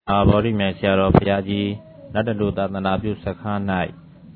ဘော်ဒီမြန်ဆရာတော်ဘုရားကြီးနတ်တလူသာသနာပြုစခန်း၌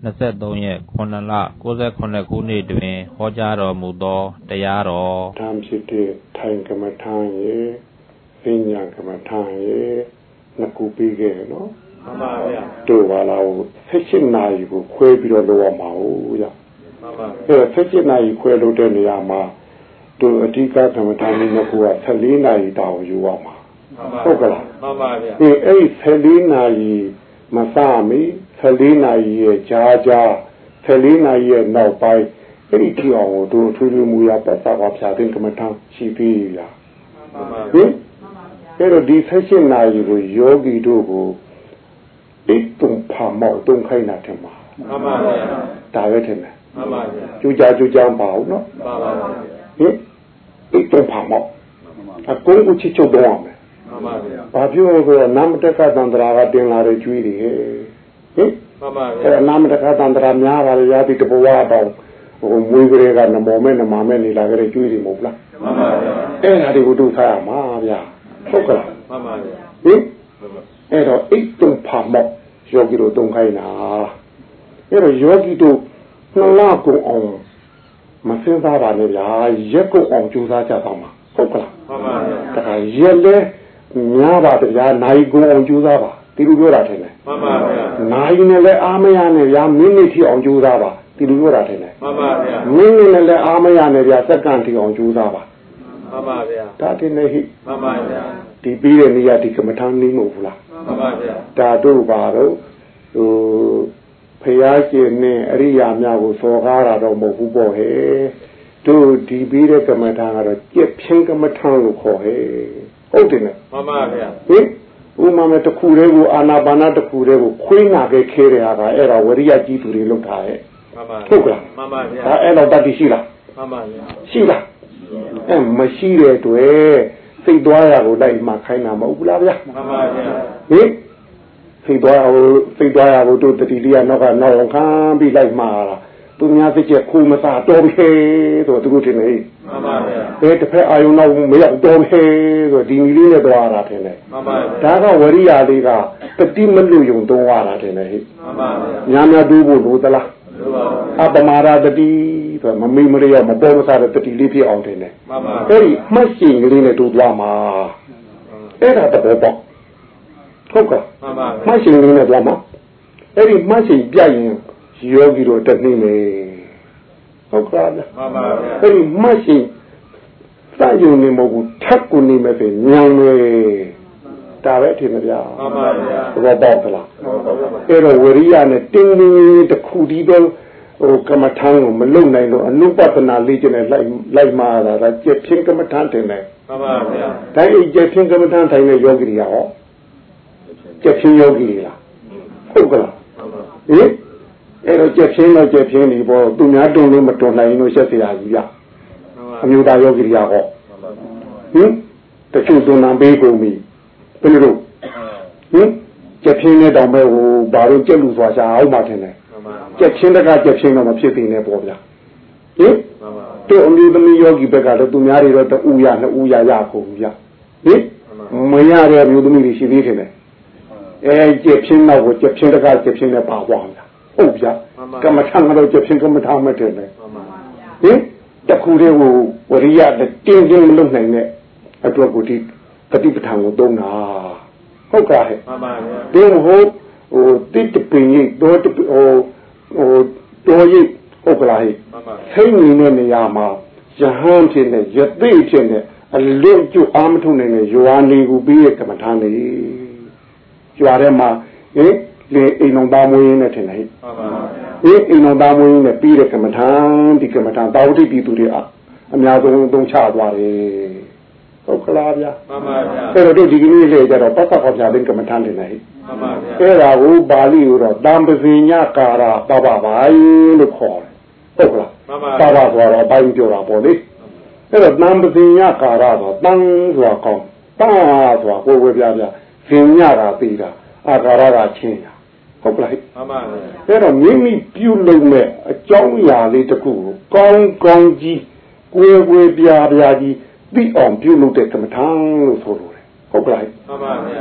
23ရက်9လ69ခုနှစ်တွင်ဟောကြားတော်မူသောတရားတော်ဓမ္မဖြစ်တဲ့ထိုင်ကမ္မထာရဲ့ပညာကမ္မထာရဲ့နှစ်ခုပြီးခဲ့နော်မှန်ပါဗျာတို့ပါလား18နာရီကိုခွဲပြီးတော့လုပ်ရမှာဟုတ်ကြမှန်ပါအဲ့18နာရီခွဲလုပ်တဲ့နေရာမှာတို့အဓိကကမ္မထာနှစ်ခုက14နာရီတောင်ယူရမှာဟုတ်ကလားမှန်ပါဗျာအဲ့14နာရီမစမီ14နာရီရဲ့ကြာ14နာရီရဲ့နောက်ပိုင်းအဲ့ဒီကြောင်ကိုတို့ထွေထွေမူရပတ်သက်ပါဖြာတဲ့ကမ္မထာရှိပြီးရမှန်ပါဟင်အဲ့တော့ဒီ18နာရီကိုယောဂီတို့ကိုအိတ်တုံဖာမောက်တုံခိုင်းတာထင်ပါမှန်ပါဗျာဒါပဲထင်တယ်မှန်ပါဗျာကျူကြပါဦးနော်မှန်ပါဗျာဟင်အိတ်တုံဖာမောက်အကုန်ကိုချစ်ချုပ်တော့အောင်မှန်ပါဗျာဘာပြောဆိုနမတက္ကသန္တရာကတင်လာတဲ့ကျွေးတွေဟင်မှန်ပါဗျာအဲ့နမတက္ကသန္တရာများပါလေရာတိတဘဝတော့ဟိုမွေးကလေးကနမောမဲ့နမမဲ့နေလာကြတဲ့ကျွေးတွေမဟုတ်လားမှန်ပါဗျာအဲ့ဒါတွေကိုတို့ထားရမှာဗျာဟုတ်ကလားမှန်ပါဗျာဟင်အဲ့တော့အိတ်တုံဖာမောက်ယောဂီတို့တုံခိုင်းတာအဲ့တော့ယောဂီတို့နှစ်လကုန်အောင်မစင်စားပါနဲ့ဗျာရက်ကုန်အောင်ကြိုးစားကြပါမှာဟုတ်ကလားမှန်ပါဗျာဒါကရက်လဲများပါဗျာနိုင်ကုန်အောင်ကြိုးစားပါဒီလိုပြောတာထင်တယ်မှန်ပါဗျာနိုင်နဲ့လဲအားမရနဲ့ဗျာမိနစ်ထိအောင်ကြိုးစားပါဒီလိုပြောတာထင်တယ်မှန်ပါဗျာမိနစ်နဲ့လဲအားမရနဲ့ဗျာစက္ကန့်ထိအောင်ကြိုးစားပါမှန်ပါဗျာဒါတင်နေဟိမှန်ပါဗျာဒီပြီးတဲ့နေရာဒီကမ္မထာနည်းမဟုတ်ဘူးလားမှန်ပါဗျာဒါတို့ပါတော့ဟိုဖျားရှင်နဲ့အရိယာများကိုစော်ကားတာတော့မဟုတ်ဘူးပေါ့ဟဲ့တို့ဒီပြီးတဲ့ကမ္မထာကတော့ကြက်ဖြင်းကမ္မထာလို့ခေါ်ဟဲ့ဟုတ်တယ်နော်မှန်ပါဗျာဟင်ဥမာမဲ့တစ်ခုတည်းကိုအာနာပါနတစ်ခုတည်းကိုခွေးနာခဲ့ခဲတဲ့ဟာကအဲ့ဒါဝရိယကြီးသူတွေလုပ်တာဟဲ့မှန်ပါဟုတ်ကလားမှန်ပါဗျာဒါအဲ့တော့တတိရှိလားမှန်ပါဗျာရှိလားမရှိတဲ့တွေ့စိတ်သွားရကိုလိုက်မှခိုင်းတာမဟုတ်ဘူးလားဗျာမှန်ပါဗျာဟင်စိတ်သွားရကိုတို့တတိလေးကနောက်ခံပြီးလိုက်မှလာသူများစိတ်ချက်ခုမစားတော်ပြီဆိုသူတို့ထင်နေမှန်ပါဗျာတစ်ဖက်အာယုံတော့မရောက်တော်ပြီဆိုဒီမီလေးနဲ့သွားတာထင်တယ်မှန်ပါဗျာဒါကဝရိယလေးကတတိမလို့ယုံသုံးရတာထင်တယ်ဟိမှန်ပါဗျာများတူးဖို့လို့သလားလိုပါဘူးအပမာရတတိဆိုမမေ့မရမပေါ်မစားတဲ့တတိလေးဖြစ်အောင်ထင်တယ်မှန်ပါအဲ့ဒီမှတ်ရှင်ကလေးနဲ့တို့သွားမှာအဲ့ဒါတော့ပေါ့ဟုတ်ကဲ့မှန်ပါမှတ်ရှင်ကလေးနဲ့သွားမှာအဲ့ဒီမှတ်ရှင်ပြရင်ယောဂီတို့တက်နေမယ်ဟုတ်ကဲ့မှန်ပါဗျာအဲ့ဒီမှတ်ရှင်စယုံနေမဟုတ်ဘူးထပ်ကိုနေမယ်ဆိုညံမယ်ဒါပဲထင်မဗျာမှန်ပါဗျာဘောပေါက်သလားအဲ့တော့ဝရိယနဲ့တင်းတင်းတစ်ခုဒီတော့ဟိုကမ္မထာကိုမလုံနိုင်တော့အနုပပနာလေးကျနဲ့လိုက်မှာတာဒါကျက်ဖြင်းကမ္မထာတင်တယ်မှန်ပါဗျာဒါအိကျက်ဖြင်းကမ္မထာထိုင်တဲ့ယောဂီတွေဟောကျက်ဖြင်းယောဂီတွေလားဟုတ်ကလားဟင်အဲ့တော့ကျက်ဖြင်းတော့ကျက်ဖြင်းဒီပေါ်သူများတွန်းလို့မတွန်းနိုင်လို့ရှက်เสียကြီးဗျအမျိုးသားယောဂီတွေဟောဟင်တချို့တွန်းနံပေးကုန်ပြီဘယ်လိုလုပ်ဟင်ကျက်ဖြင်းနဲ့တောင်ပဲဟိုဘာလို့ကျက်လူစွာရှာအောင်မှထင်တယ်ကျက်ချင်းတကကျက်ချင်းတော့မဖြစ်သေးနဲ့ပေါ့ဗျာဟင်တို့အမျိုးသမီးယောဂီဘက်ကတော့သူများတွေတော့တူရနှစ်ဦးရကုန်ဗျာဟင်မရတဲ့အမျိုးသမီးတွေရှိသေးတယ်ကျက်ချင်းတော့ကိုကျက်ချင်းတကကျက်ချင်းနဲ့ပါသွားဗျာဟုတ်ဗျာကမ္မထာကတော့ကျက်ချင်းကမ္မထာမဲ့တယ်ဟင်တခုတည်းကိုဝရိယတင်းတင်းမလုပ်နိုင်တဲ့အတွက်ကိုဒီတတိပဋ္ဌာန်ကိုသုံးတာဟုတ်ကဲ့ဟဲ့မှန်ပါဗျာဒီဟိုတိတပင်ကြီးတော့တော်ကြီးဟုတ်ကလားဟဲ့စိတ်နေတဲ့နေရာမှာယဟန်ဖြစ်နေယသိဖြစ်နေအလွတ်ကျွအာမထုံနေတဲ့ယွာနေကိုပြီးရဲ့ကမ္မထာနေကျွာထဲမှာဟင်လေအိမ်တော်သားမွေးရင်းနဲ့ထင်တယ်ဟဲ့မှန်ပါဗျာအိမ်တော်သားမွေးရင်းနဲ့ပြီးတဲ့ကမ္မထာဒီကမ္မထာတာဝတိပြည်သူတွေအများဆုံးသုံးချသွားတယ်ဟုတ်ကလားဗျာမှန်ပါဗျာအဲ့တော့ဒီကနေ့လေကြတော့ပတ်သက်ခေါ်ပြတဲ့ကမ္မထာတင်တယ်ဟဲ့မှန်ပါဗျာအဲ့ဒါကိုပါဠိလိုတော့တံပဇိညကာရပပပိုင်းလို့ခေါ်တယ်ဟုတ်ကလားမှန်ပါပပဆိုတော့အပိုင်းပြောတာပေါ့လေအဲ့တော့တံပဇိညကာရဆိုတန်ဆိုတာကောင်းတန်ဆိုတာကိုယ်ဝေပြပြဇင်ညတာပြီးတာအာကာရကချင်းတာဟုတ်ကလားမှန်ပါဗျာအဲ့တော့မိမိပြုလုပ်မဲ့အကြောင်းအရာလေးတစ်ခုကိုကောင်းကောင်းကြီးကိုယ်ပြပြကြီးသိအောင်ပြုလုပ်တဲ့ကမ္မထာလို့ဆိုလို့တယ်ဟုတ်ကလားမှန်ပါဗျာဟ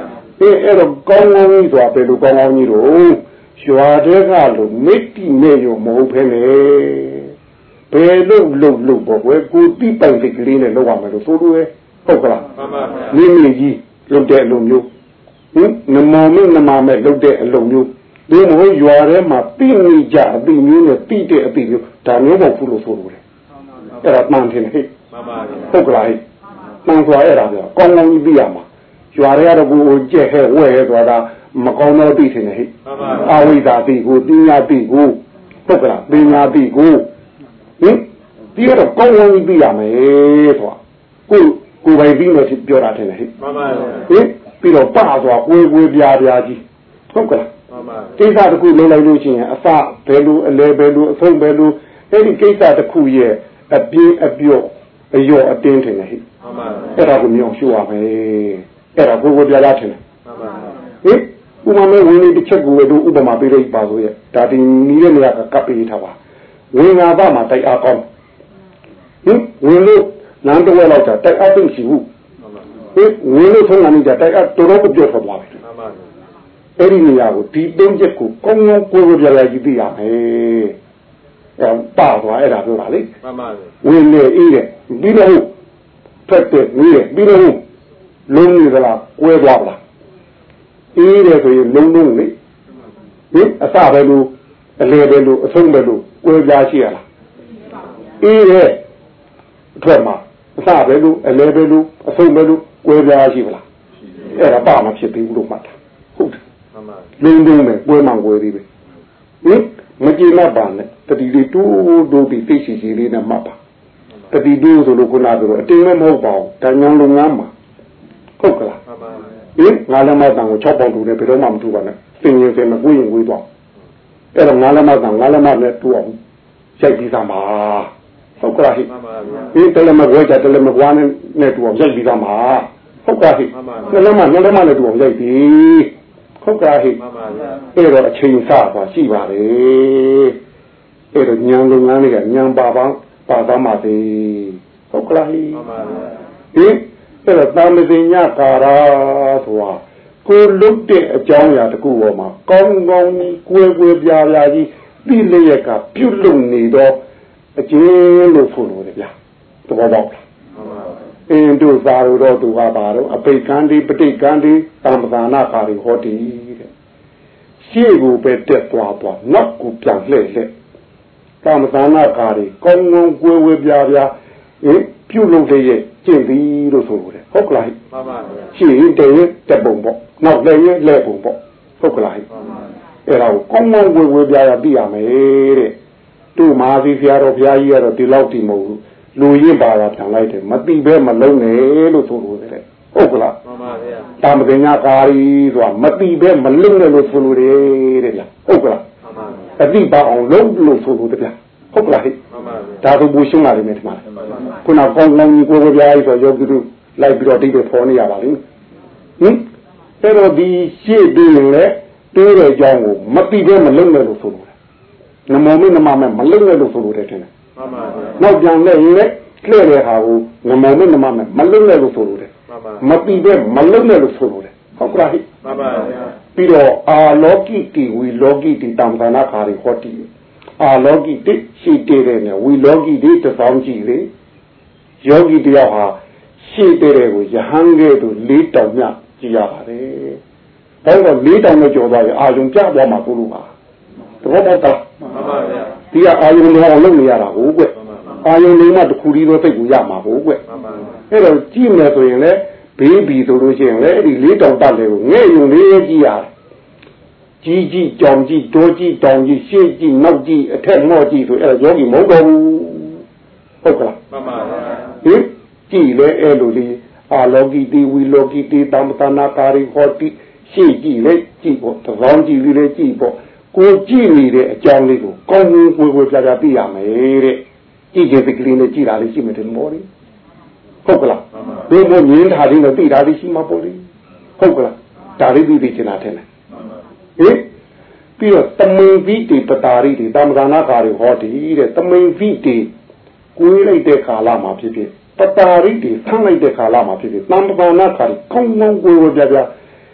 အဲ့တော့ကောင်းကောင်းကြီးဆိုတာဘယ်လိုကောင်းကောင်းကြီးတော့ရွာတဲ့ကလို့မိတိမဲ့ရောမဟုတ်ဖ ೇನೆ ဘယ်လို့ပေါ့ကွယ်ကိုတိပိုင်စိတ်ကလေးနဲ့လောက်ရမယ်လို့ဆိုလို့ဟုတ်ကလားမှန်ပါဗျာမိကြီးလုပ်တဲ့အလုပ်မျိုးနမောမင်းနမမဲ့လုပ်တဲ့အလုပ်မျိုးဒီမဟုတ်ရွာထဲမှာတိနေကြအတိမျိုးနဲ့တိတဲ့အတိမျိုးဒါမျိုးမဟုတ်ဘူးလို့ဆိုလို့တယ်အဲ့ဒါမှန်တယ်ဟဲ့မှန်ပါဗျာဟုတ်ကလားဟဲ့မှန်စွာအဲ့ဒါပြောကောင်းကောင်းကြီးသိရမှာရွာထဲကတော့ကိုကြက်ဟဲ့ဝဲဟဲ့ဆိုတာမကောင်းတော့သိတယ်ဟဲ့မှန်ပါအာဝိဒါတိကိုပညာတိကိုဟုတ်ကလားပညာတိကိုဒီတော့ကောင်းကောင်းကြီးသိရမယ်ဆိုတာကိုပိုင်ပြီးမှပြောတာတယ်ဟဲ့မှန်ပါဗျာပြီးတော့ပါဆိုတာကိုပြားကြီးဟုတ်ကလားမှန်ပါကိစ္စတစ်ခုလုံးလိုက်လို့ရှိရင်အစဘယ်လိုအလဲဘယ်လိုအဆုံးဘယ်လိုအဲ့ဒီကိစ္စတစ်ခုရဲ့အပြင်းအပြော့အယော့အတင်းထင်တယ်ဟဲ့မှန်ပါအဲ့ဒါကိုမြောင်ရှိုးရမယ်အဲ့ဒါကိုပြားထင်တယ်မှန်ပါဥပမာဝင်လေးတစ်ချက်ကိုတို့ဥပမာပေးလိုက်ပါဆိုရဲ့ဒါဒီနီးတဲ့နေရာကကပ်ပေးထားပါဝင်ငါသားမှာတိုက်အားကောင်းဝင်လို့လမ်းတစ်ဝက်လောက်ကြာတိုက်အားသိရှိဘူးဝင်လို့ဆုံးလာနေကြတိုက်အားတော်တော်ပြော့ထွက်သွားတယ်မှန်ပါအဲ့ဒီနေရာကိုဒီသုံးချက်ကိုကောင်းကောင်းကိုပြားကြီးသိရမယ်အဲ့ပါသွားအဲ့ဒါပြောတာလေမှန်ပါဝင်လေအေးတယ်ပြီးတော့ထွက်တယ်နေတယ်ပြီးတော့လုံးနေသလားကွဲသွားလားအေးတယ်ဆိုရင်လုံးလေအစပဲလို့အလေပဲလို့အဆုံးပဲလို့ကွဲပြားရှိရလားအေးတယ်အထွက်မှာအစပဲလို့အလေပဲလို့အဆုံးပဲလို့ကွဲပြားရှိပါလားအဲ့ဒါပါမဖြစ်သေးဘူးလို့မှတ်တာဟုတ်တယ်လုံးပဲကွဲမှန်ကွဲသေးပဲမကြည့်မှတ်ပါနဲ့တတိလေးတိုးပြီးသိရှိလေးနဲ့မှတ်ပါတတိတိုးဆိုလို့ခုနကတော့အတင်းလည်းမဟုတ်ပါဘူးတန်ညာလုံငန်းမှာဟုတ်ကလားငါလည်းမတန်ကို6ပေါင်တူတယ်ဘယ်တော့မှမတူပါနဲ့စင်ရင်စင်မကွေးရင်ကွေးတော့အဲ့တော့ငါလည်းမတန်ငါလည်းမနဲ့တူအောင်ရိုက်ပြီးသားမှာဟုတ်ကလားဟိဒီတလည်းမကွေးကြတလည်းမကွာနဲ့တူအောင်ရိုက်ပြီးသားမှာဟုတ်ကလားဟိလည်းမနဲ့တူအောင်ရိုက်ပြီးဟုတ်ကဲ့ဟိအဲ့တော့အချိန်စားပါရှိပါလေအဲ့တော့ညံလုပ်ငန်းတွေကညံပါသားမှသေးဟုတ်ကဲ့ဟိအဲ့တော့တာမသိညကာရာဆိုတာကိုလုတ်တဲ့အကြောင်းအရာတခုပေါ်မှာကောင်းကောင်းကြီးကွယ်ပြားကြီးသိလျက်ကပြုတ်လုံနေတော့အကျဉ်းလို့ဆိုလို့လေဗျာသဘောပေါက်လားအင်းတို့သာတော့သူကပါတော့အပိတ်ကံဒီပဋိကံဒီသံသနာခါရီဟောတီတဲ့ရှေ့ကိုပဲတက်သွားနောက်ကိုပြန်လှည့်သံသနာခါရီကောင်းကောင်းကွယ်ပြားပြုတ်လို့တဲ့ရဲ့ကျင့်ပြီးလို့ဆိုလို့ဟုတ်ကလားမှန်ပါဗျာရှေ့တဲ့တက်ပုံပေါ့နောက်လည်းလဲပုံပေါ့ဟုတ်ကလားအဲ့ဒါကိုကောင်းကောင်းကွယ်ပြားပြရမယ်တဲ့တို့မဟာသီဆရာတော်ဘုရားကြီးကတော့ဒီလောက်တည်မဟုတ်ဘူးလူရင်းပါတာပြန်လိုက်တယ်မတိပဲမလုံးနဲ့လို့ဆိုလို့တယ်ဟုတ်ကလားမှန်ပါဗျာတာမပညာကာရီဆိုတာမတိပဲမလုံးနဲ့လို့ဆိုလို့တယ်တဲ့လားဟုတ်ကလားမှန်ပါအတိပါအောင်လုံးလို့ဆိုလို့တယ်ဟုတ်ကလားဟဲ့မှန်ပါဗျာဒါဆိုဘူရှင်းလာတယ်မယ်ဒီမှာခုနကောင်းကောင်းကြီးကိုယ်ပြားကြီးဆိုယောဂီတို့လိုက်ပြီးတော့တိတ်တယ်ဖော်နေရပါလိမ့်အဲ့တော့ဒီရှေ့ပြီးရင်လေတိုးတဲ့အကြောင်းကိုမတိပဲမလုံးနဲ့လို့ဆိုလို့တယ်နမောမင်းနမမဲ့မလုံးနဲ့လို့ဆိုလို့တယ်ထင်တယ်မှန်ပါဗျာနောက်ပြန်လဲရင်လေလှည့်တဲ့ဟာကိုနမောမင်းနမမဲ့မလုံးနဲ့လို့ဆိုလို့တယ်မတိပဲမလုံးနဲ့လို့ဆိုလို့တယ်ဟုတ်ကဲ့မှန်ပါဗျာပြီးတော့အာလောကိတိဝီလောကိတိတံသနာခါရီဟောတိအာလောကိတိရှိတည်တယ်နဲ့ဝီလောကိတိတစောင်းကြည့်လေယောဂီတယောက်ဟာရှိတည်တယ်ကိုယဟန်ကဲ့သို့၄တောင်မြကြည့်ရပါတယ်ဒါတော့၄တောင်နဲ့ကြော်သွားရင်အာယုံပြသွားမှာကိုလို့ပါတော့တော့တာမှန်ပါဗျာဒီကအာယုံလောအောင်လုပ်နေရတာဟုတ်ကွအာယုံလေးမှတစ်ခုဒီတော့သိကိုရမှာဟုတ်ကွအဲ့တော့ကြည့်မယ်ဆိုရင်လေဘေးဘီဆိုလို့ရှိရင်လေအဲ့ဒီ၄တောင်တက်လေကိုငဲ့ယုံလေးကြည့်ရတယ်ကြီးကြောင်ကြီးတိုးကြီးတောင်ကြီးရှေ့ကြီးနောက်ကြီးအထက်မော့ကြီးဆိုအဲ့ဒါယောဂီမဟုတ်တော့ဘူးဟုတ်ကလားမှန်ပါဗျာကြည့်လေအဲ့လိုလေးအာလောကိတိဝီလောကိတိတမ္ပတနာကာရီဟောတိရှေ့ကြီးလေကြည့်ဖို့သဘောကြီးလေးကြည့်ဖို့ကိုကြည့်နေတဲ့အကြောင်းလေးကိုကောင်းကောင်းဝေပြပြသိရမယ်တဲ့ကြည့်ခြင်းပကလေးနဲ့ကြည့်တာလေးရှိမယ်တဲ့မော်လေးဟုတ်ကလားဒီလိုမြင်တာလေးနဲ့သိတာလေးရှိမှာပေါ့လေဟုတ်ကလားဒါလေးသိချင်တာတဲ့ပြီးတော့တမိန်ဖိတိပတာရိတိသမ္မာနာကာရီဟောတိတဲ့တမိန်ဖိတိကိုယ်လိုက်တဲ့ကာလမှာဖြစ်ဖြစ်ပတာရိတိဆန်းလိုက်တဲ့ကာလမှာဖြစ်ဖြစ်သမ္မာနာကာရီကောင်းကောင်းကိုယ်ပြပြ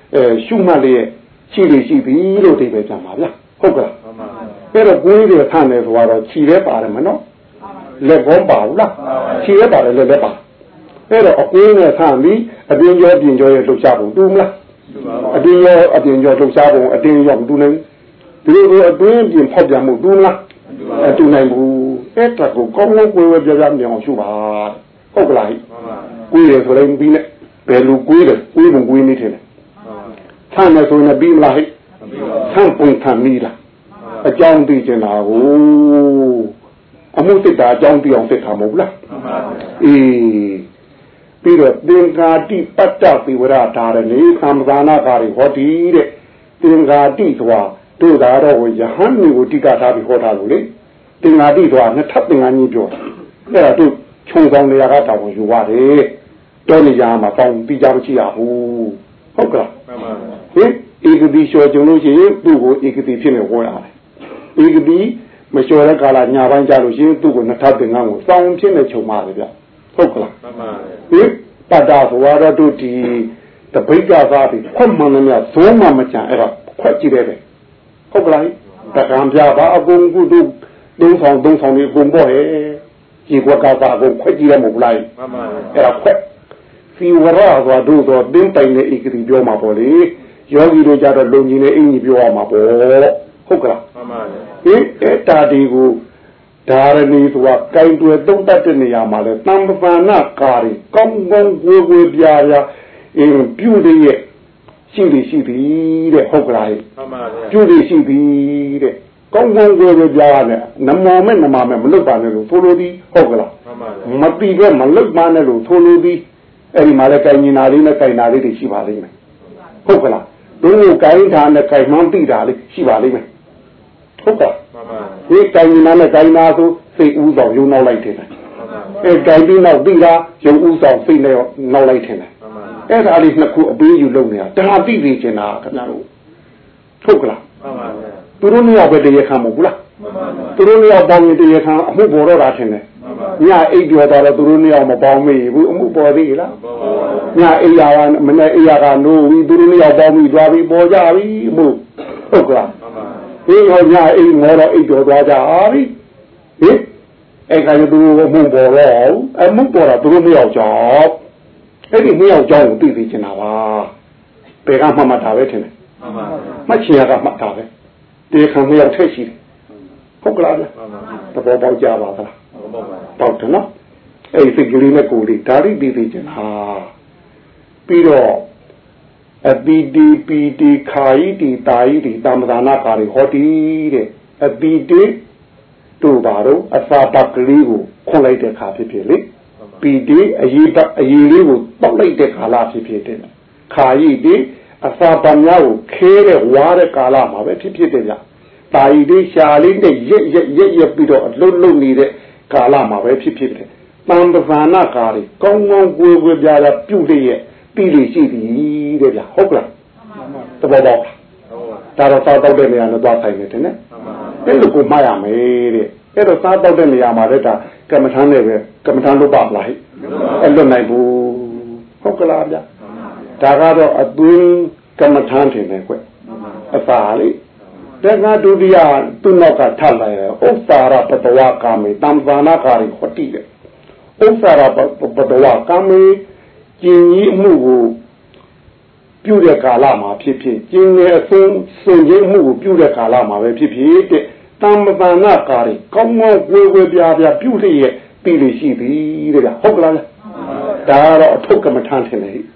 ရှုမှတ်လေးရှိလေရှိပြီလို့ဒီပဲပြန်ပါဗျာဟုတ်ကလားအဲ့တော့ကိုယ်တွေဆန့်တယ်ဆိုတော့ခြီလဲပါတယ်မနော်လက်ကောပါဘူးလားခြီလဲပါတယ်လက်လည်းပါအဲ့တော့အကိုင်းနဲ့ဆန့်ပြီးအတင်းရောပြင်ကျော်ရဲ့လှုပ်ရှားပုံတူမလားအတင်းရောအတင်းကျော်လှုပ်ရှားပုံအတင်းရောတူနေဒီလိုအတွင်းပြင်ဖောက်ပြန်မှုတူမလားတူနိုင်ဘူးအဲ့ဒါကိုကောင်းကောင်းကိုယ်ဝဲပြပြမြောင်ရှုပါဟုတ်ကလားကိုယ်ရဆိုရင်ပြီးနဲ့ဘယ်လိုကိုယ်လဲကိုယ်ဘုံကိုယ်နေတယ်ဆန့်နေဆိုရင်ပြီးမလားဟဲ့ဆန့်ပုံဆန့်မိလားအကြောင်းသိချင်တာကိုအမှုစစ်တာအကြောင်းသိအောင်စစ်တာမဟုတ်လားအေးပြီးတော့သင်္ကာတိပတ္တပိဝရဓာရဏေသံဃာနာကာရီဟောတိတဲ့သင်္ကာတိဆိုတာတို့သာတော့ယဟန်မျိုးကိုတိကထားပြီးဟောတာလို့လေသင်္ကာတိဆိုတာနှစ်ထပ်သင်္ကာကြီးပြောအဲ့ဒါတို့ခြုံဆောင်နေရတာတောင်ယူရတယ်တောနေရမှာပေါင်းပြီးကြမရှိရဘူးဟုတ်ကလားဟင်ဧကတိလျှော်ကြုံလို့ရှိရင်သူ့ကိုဧကတိဖြစ်နေဟောရတယ်ဧကတိမလျှော်တဲ့ကာလညာပိုင်းကြလို့ရှိရင်သူ့ကိုနှစ်ထပ်သင်္ကာကိုစောင်းဖြစ်နေခြုံပါတယ်ဗျဟုတ်ကလားဟင်တတ္တဆိုတော့တို့ဒီတပိဋကသာပြီးခွတ်မှန်တယ်ဇုံးမှမချန်အဲ့တော့ခွက်ကြည့်တယ်ဟုတ်ကလားတကံပြပါအကုန်ကုတို့သုံးဆောင်တွေအကုန်ပေါ့ဟဲ့ဒီကွက်ကသာအကုန်ခွက်ကြည့်ရမဟုတ်လားအဲ့ဒါခွက်ဖီဝရဆိုတို့တော့တင်းတိုင်တဲ့ဧကတိပြောမှာပေါ့လေယောဂီတို့ကြတော့လုံကြီးနဲ့အင်ကြီးပြောရမှာပေါ့ဟုတ်ကလားဟင်အဲ့တာဒီကိုဓာရဏီဆိုတာကင်တွယ်သုံးတတ်တဲ့နေရာမှာလဲတမ္ပပန္နကာရီကောင်းကောင်းကိုယ်ပြာပြုတဲ့ရဲ့ရှိပြီတဲ့ဟုတ်ကလားပြုတယ်ရှိပြီတဲ့ကောင်းကောင်းကိုယ်ပြာနဲ့နမောမဲ့မလွတ်ပါနဲ့လို့ဆိုလိုသည်ဟုတ်ကလားမပြီးပဲမလွတ်ပါနဲ့လို့ဆိုလိုသည်အဲ့ဒီမှာလဲကင်ညာလေးနဲ့ကင်နာလေးတွေရှိပါလိမ့်မယ်ဟုတ်ကလားတို့ကိုကင်ထားနဲ့ကင်မှန်းသိတာလေးရှိပါလိမ့်မယ်ဟုတ်ကဲ့ဒီကင်ညာနဲ့ကင်နာဆိုစိတ်ဥဆောင်ယုံနောက်လိုက်တယ်အဲကင်ပြီးနောက်ပြီးတာယုံဥဆောင်စိတ်နဲ့နောက်လိုက်တယ်အဲ့ဒါလေးနှစ်ခုအပေးယူလုပ်နေတာဒါသိသိချင်တာခင်ဗျားတို့ဟုတ်ကလားသူတို့နှစ်ယောက်ပဲတရားခံမဟုတ်ဘူးလားသူတို့နှစ်ယောက်ပေါင်းရင်တရားခံအမှုပေါ်တော့တာထင်တယ်ညအိပ်ပြောတော့သူတို့နှစ်ယောက်မပေါင်းမိဘူးအမှုပေါ်သေးလားညအိပ်ရကမနေ့အိပ်ရကနိုးပြီးသူတို့နှစ်ယောက်ပေါင်းပြီးသွားပြီးပေါ်ကြပြီအမှုဟုတ်ကလားဒီဟောညအိပ်မောတော့အိပ်ပြောသွားကြပြီဟင်အဲ့ကလည်းသူတို့အမှုပေါ်တော့အမှုပေါ်တော့သူတို့နှစ်ယောက်ကြောင့်အဲ့ဒီနှစ်ယောက်ကြောင့်သိသိချင်တာပါဘယ်ကမှတာပဲထင်တယ်မှတ်ချင်ရကမှတ်တာပဲတေခံနှစ်ယောက်ထက်ရှိတယ်ဟုတ်ကလားသဘောပေါက်ကြပါသလားပေါက်တယ်နော်အဲ့ဒီစိတ်ကလေးနဲ့ကိုယ်လေးဒါရိသိသိချင်တာပြီးတော့အပိတိပိတိခာယိတိတာယိတိသမ္ပဒါနာကာရီဟောတိတဲ့အပိတိတို့ပါတော့အစာပတ်ကလေးကိုခွန်လိုက်တဲ့ခါဖြစ်ဖြစ်လေပီတိအရေးလေးကိုတောက်လိုက်တဲ့ကာလဖြစ်ဖြစ်တယ်ခာယိတိအစာပညာကိုခဲတဲ့ဝါတဲ့ကာလမှာပဲဖြစ်ဖြစ်တယ်ဗျတာယိတိရှာလေးနဲ့ရက်ပြီးတော့အလုံးလုံးနေတဲ့ကာလမှာပဲဖြစ်ဖြစ်တယ်တန်ပဇာနာကာရီကောင်းကောင်းကိုယ်ပြာပြုတ်ရဲ့ပြီးလို့ရှိသည်တဲ့ဗျဟုတ်ကလားသဘောပေါက်ဒါတော့စားတောက်တဲ့နေရာနဲ့သွားဆိုင်နေတယ်နော်အဲ့လိုကိုမှားရမယ်တဲ့အဲ့တော့စားတောက်တဲ့နေရာမှာလည်းဒါကမ္မထမ်းနဲ့ပဲကမ္မထမ်းလို့ပါလားအဲ့လွတ်နိုင်ဘူးဟုတ်ကလားဗျဒါကတော့အသွင်းကမ္မထမ်းထင်တယ်ကွအစာလေးတက္ကဒုတိယသူ့နောက်ကထပ်လာရဥစ္စာရပတဝကာမေတံဇာနာကာရီဟောတိတဲ့ဥစ္စာရပတဝကာမေကျင်ကြီးမှုကိုပြုတဲ့ကာလမှာဖြစ်ဖြစ်ကျင်ရဲ့အဆုံးစွန့်ခြင်းမှုကိုပြုတဲ့ကာလမှာပဲဖြစ်ဖြစ်တဲ့တမ္ပန္နကာရီကောင်းကောင်းကိုယ်ပြာပြုလျက်ပြီးလို့ရှိပြီတဲ့ဗျဟုတ်ကလားဒါကတော့အထုပ်ကမ္မထမ်းထင်တယ်ဟင်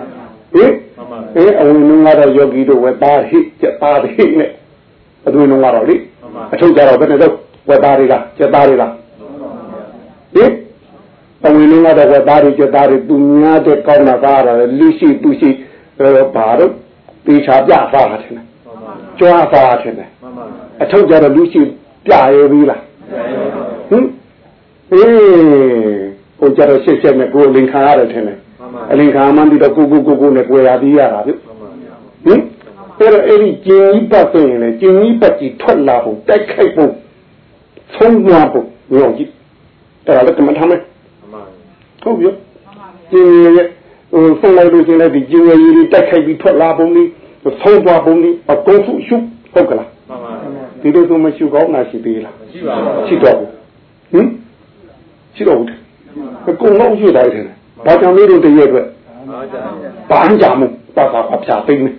အဝင်လုံးကတော့ယောဂီတို့ဝက်သားဟိကျက်သားဟိနဲ့အသွင်လုံးကတော့လေအထုပ်ကြတော့ဘယ်နဲ့တော့ဝက်သားတွေကကျက်သားတွေကဟင်အဝင်လုံးကတော့ဝက်သားတွေကျက်သားတွေသူများတဲ့ကောင်းတာကတော့လူရှိသူရှိဘာလို့တေချာပြသားတာထင်တယ်ကြွားသားထင်တယ်အထုပ်ကြတော့လူရှိပြရဲပြီလားဟင်ဟိုကြတော့ရှက်နဲ့ကိုယ်လင်ခံရတယ်ထင်တယ်အလင်ခံမှန်းပြီးတော့ကိုနဲ့ကိုယ်ရပြီးရတာဗျဟင်အဲ့ဒီကျင်ကြီးပတ်ဆိုရင်လေကျင်ကြီးပတ်ကြီးထွက်လာဖို့တိုက်ခိုက်ဖို့ဆုံးမဖို့ရောကြည့်အဲ့ဒါလည်းကမ္မထမ်းမယ်ဟုတ်ပြီကျင်ရဲ့送来路进来的经验里带开的拖拉崩的操作崩的把功夫修好个了你都这么修高那是对了去到去到的功劳就在这呢把讲那种的一个把人家们把他画下对呢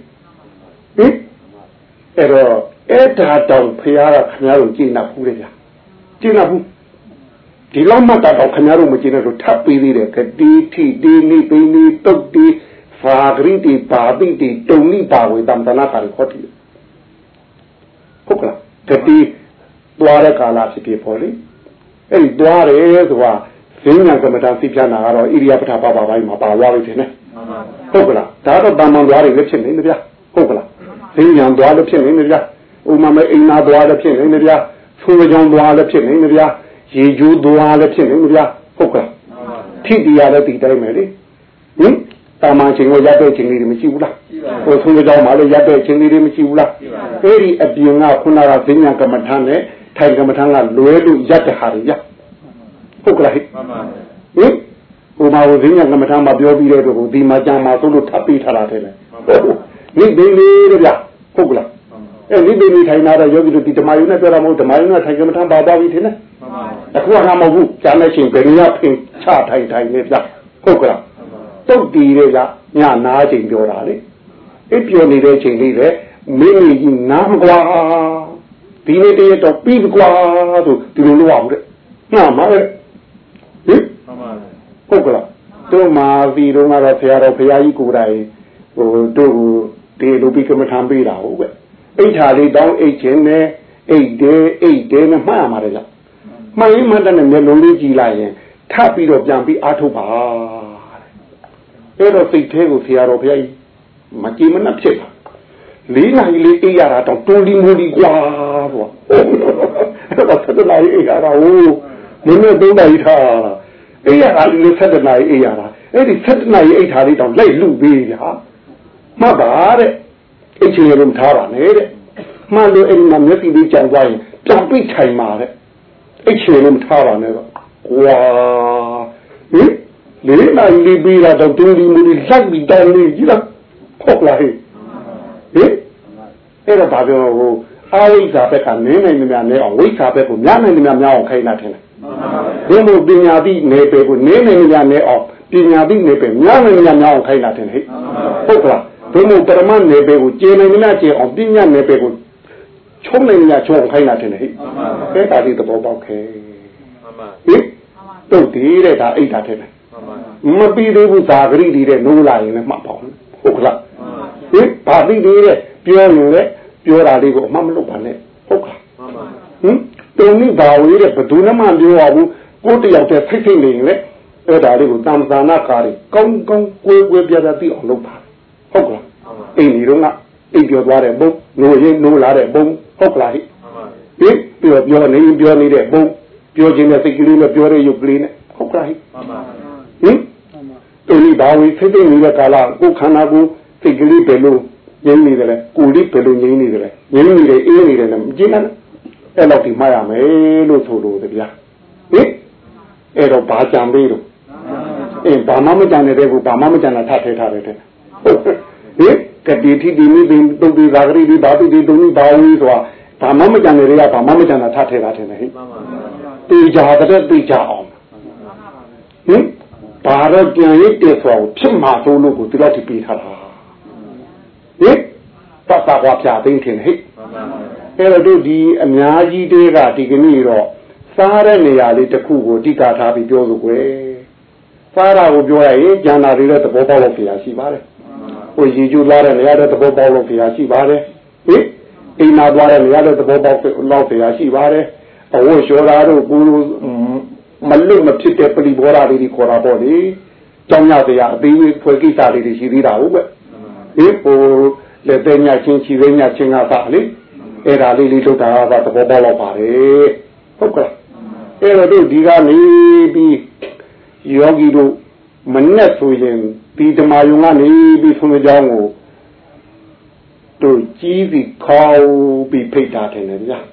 他到培养了看下有进那步的呀进那步ဒီလောက်မှတာတော့ခင်ဗျားတို့မကြည့်လို့ထပ်ပေးသေးတယ်ကတိထိဒီနိပိနိတုတ်တိဖာဂရိတိပါတိတိတုံနိပါဝေတမ္ပနာကာရခေါ်တယ်ဟုတ်ကလားကတိသွားတဲ့ကာလဖြစ်ဖြစ်ပေါ်လေအဲ့ဒီသွားတယ်ဆိုတာဈဉ္ညာကမ္မတာသိပြနာကတော့ဣရိယာပထပါပိုင်းမှာပါသွားပြီထင်တယ်ဟုတ်ကလားဒါတော့တမ္မန်သွားတယ်လည်းဖြစ်နေတယ်ဗျာဟုတ်ကလားဈဉ္ညာသွားလည်းဖြစ်နေတယ်ဗျာဥမာမဲ့အိမ်နာသွားလည်းဖြစ်နေတယ်ဗျာဆိုးကြောင်သွားလည်းဖြစ်နေတယ်ဗျာရေကျိုးသွားလည်းဖြစ်နေမှာဗျာဟုတ်ကဲ့ထိတရားလည်းဒီတိုင်းပဲလေတာမန်ချင်းကိုရတဲ့ချင်းလေးတွေမရှိဘူးလားဟိုဆုံးကြောင်းမှာလည်းရတဲ့ချင်းလေးတွေမရှိဘူးလားအဲ့ဒီအပြင်ကခုနကဈဉ္ညာကမ္မထာနဲ့ထိုင်ကမ္မထာကလွဲလို့ရတဲ့ဟာတွေဗျာဟုတ်ကဲ့ဟိဟိုမှာဈဉ္ညာကမ္မထာမှာပြောပြီးတဲ့တော့ဒီမှာကြာမှာဆိုလို့ထပ်ပြီးထားတာတဲ့လေနိဗ္ဗာန်လေးဗျာဟုတ်ကဲ့အဲ့နိဗ္ဗာန်ထိုင်လာတော့ယောဂီတို့ဒီဓမ္မယုံနဲ့ပြောတာမဟုတ်ဓမ္မယုံနဲ့ထိုင်ကမ္မထာပါသွားပြီထင်တယ်အခုကမဟုတ်ဘူးကြားနေချင်းဘယ်နည်းဖင်ချထိုင်နေပြဟုတ်ကလားတုတ်တီတွေကညနာချိန်ပြောတာလေအဲ့ပြောနေတဲ့ချိန်လေးလေမင်းကြီးနားမကွာဒီနေ့တည်းတော့ပြီးကွာဆိုဒီလိုလုပ်အောင်တဲ့ညမှာလေဟုတ်ကလားတို့မာစီတော့ကတော့ဆရာတော်ဘုရားကြီးကိုယ်တိုင်ဟိုတို့ဒီလိုပြီးကမထမ်းပေးတာဟုတ်ပဲအိတ်ထားလေးတောင်းအိတ်ချင်းနဲ့အိတ်တဲနဲ့မှားမှာလေမှန်ရင်မှန်တဲ့မျက်လုံးလေးကြည့်လိုက်ရင်ထပ်ပြီးတော့ပြန်ပြီးအားထုတ်ပါအဲ့တော့စိတ်ထဲကိုဆရာတော်ဘုရားကြီးမကြည်မနှက်ဖြစ်လာ၄နာရီလေးအိပ်ရတာတော့တွန်းလီမိုးလီကွာဆိုအဲ့တော့7နာရီအိပ်ရတာဟိုနည်းနည်း3နာရီထားအိပ်ရတာလေး7နာရီအိပ်ရတာအဲ့ဒီ7နာရီအိပ်ထားလေးတော့လိုက်လူပေးဗျာမှတ်ပါတဲ့အိတ်ချင်ရုံထားပါနဲ့တဲ့မှန်လို့အဲ့ဒီမှာမျက်စိလေးကြံသွားရင်ပြန်ပိတ်ထိုင်ပါတဲ့အိတ်ချင်လို့ထားပါနဲ့တော့ကွာလေးနာရီလေးပြီးတော့တွန်းလီမိုးလီလိုက်ပြီးတောင်းလေးကြီးလားဟုတ်လားဟဲ့အဲ့တော့ဘာပြောဟိုအာဝိဇ္ဇာဘက်ကနင်းနိုင်များနဲ့အောင်ဝိဇ္ဇာဘက်ကိုများနိုင်များအောင်ခိုင်းတာထင်တယ်ဘုံပညာတိနယ်ပယ်ကိုနင်းနိုင်များနဲ့အောင်ပညာတိနယ်ပယ်များနိုင်များအောင်ခိုင်းတာထင်တယ်ဟုတ်ကလားဘုံပရမနယ်ပယ်ကိုကျေနိုင်များကျေအောင်ပညာနယ်ပယ်ကိုချုံနိုင်များချုံခိုင်းတာထင်တယ်အဲ့ဒါဒီသဘောပေါက်ခဲတုတ်တည်တဲ့ဒါအိတ်တာထင်တယ်မပြီးသေးဘူးဇာဂရိတီတဲ့နိုးလာရင်လည်းမှတ်ပါဘူးဟုတ်ကလားဘာသိသေးတဲ့ပြောရင်လည်းပြောတာလေးကိုအမှမလုပ်ပါနဲ့ဟုတ်ကလားတုံနိဘာဝေးတဲ့ဘယ်သူမှမပြောရဘူးကိုတယောက်တည်းဖိတ်ဖိတ်နေရင်လည်းအဲ့ဒါလေးကိုတမ္ပဇာနာကာရီကောင်းကောင်းကိုယ်ပြပြသိအောင်လုပ်ပါဟုတ်ကလားအိမ်ဒီတော့ကအိမ်ပြောသွားတဲ့ဘုံနိုးရင်နိုးလာတဲ့ဘုံဟုတ်ကလားဟိပြောနေတဲ့ဘုံပြောခြင်းနဲ့စိတ်ကလေးနဲ့ပြောတဲ့ရုပ်ကလေးနဲ့ဟုတ်ကလားဟိတုံနိဘာဝေးဖိတ်ဖိတ်နေတဲ့ကာလကိုခန္ဓာကိုစိတ်ကလေးပဲလို့ငြိမ်းနေတယ်လေကိုယ်လေးပဲလို့ငြိမ်းနေတယ်လေငြိမ်းနေတယ်အေးနေတယ်လည်းမကြည့်နဲ့အဲ့တော့ဒီမှားရမယ်လို့ဆိုလို့ဗျာအဲ့တော့ဘာကြံပေးတော့ဘာမှမကြံနေတဲ့ကိုဘာမှမကြံတာထပ်ထဲထားတယ်တဲ့ကတိတိဒီမိဒီတုတ်ဒီသာဂရိဒီဘာတိဒီတုံးဒီဘာဝီဆိုတာဘာမှမကြံနေရဘာမှမကြံတာထပ်ထဲထားတယ်ဟဲ့တေချာတဲ့တေချာအောင်ဘာတော့ကြံရတဲ့ဆိုဖြစ်မှာဆိုလို့ကိုဒီလောက်ထိပေးထားတာပတ်သာကွာပြသိမ့်ထင်ဟဲ့အဲ့တော့တို့ဒီအများကြီးတွေကဒီကနေ့တော့စားတဲ့နေရာလေးတစ်ခုကိုအဓိကထားပြီးပြောလို့ကွယ်စားတာကိုပြောရရင်ကျန်တာတွေလည်းသဘောပေါက်လို့ပြရရှိပါတယ်ဟိုရေကျူလာတဲ့နေရာတဲ့သဘောပေါက်လို့ပြရရှိပါတယ်အိမ်နာသွားတဲ့နေရာတဲ့သဘောပေါက်လို့ပြရရှိပါတယ်အဝတ်လျှော်တာတို့ကိုမလွတ်မဖြစ်တဲ့ပရိဘောဓာတွေခေါ်တာပေါ့လေကြောင်းရစရာအသေးသေးဖွယ်ကိစ္စတွေရှိသေးတာဟုတ်ပဲဟိုလက်သေးညချင်းချီသေးညချင်းကသာလေအဲ့ဒါလေးထုတ်တာကသဘောပေါက်တော့ပါတယ်ဟုတ်ကဲ့အဲ့တော့တို့ဒီကနေပြီးယောဂီတို့မနဲ့ဆိုရင်ဒီဓမ္မယုံကနေပြီးဆုံးကြောင်းကိုတို့ကြီးပြီးခေါ်ပြီးဖိတ်တာတယ်ဗျာ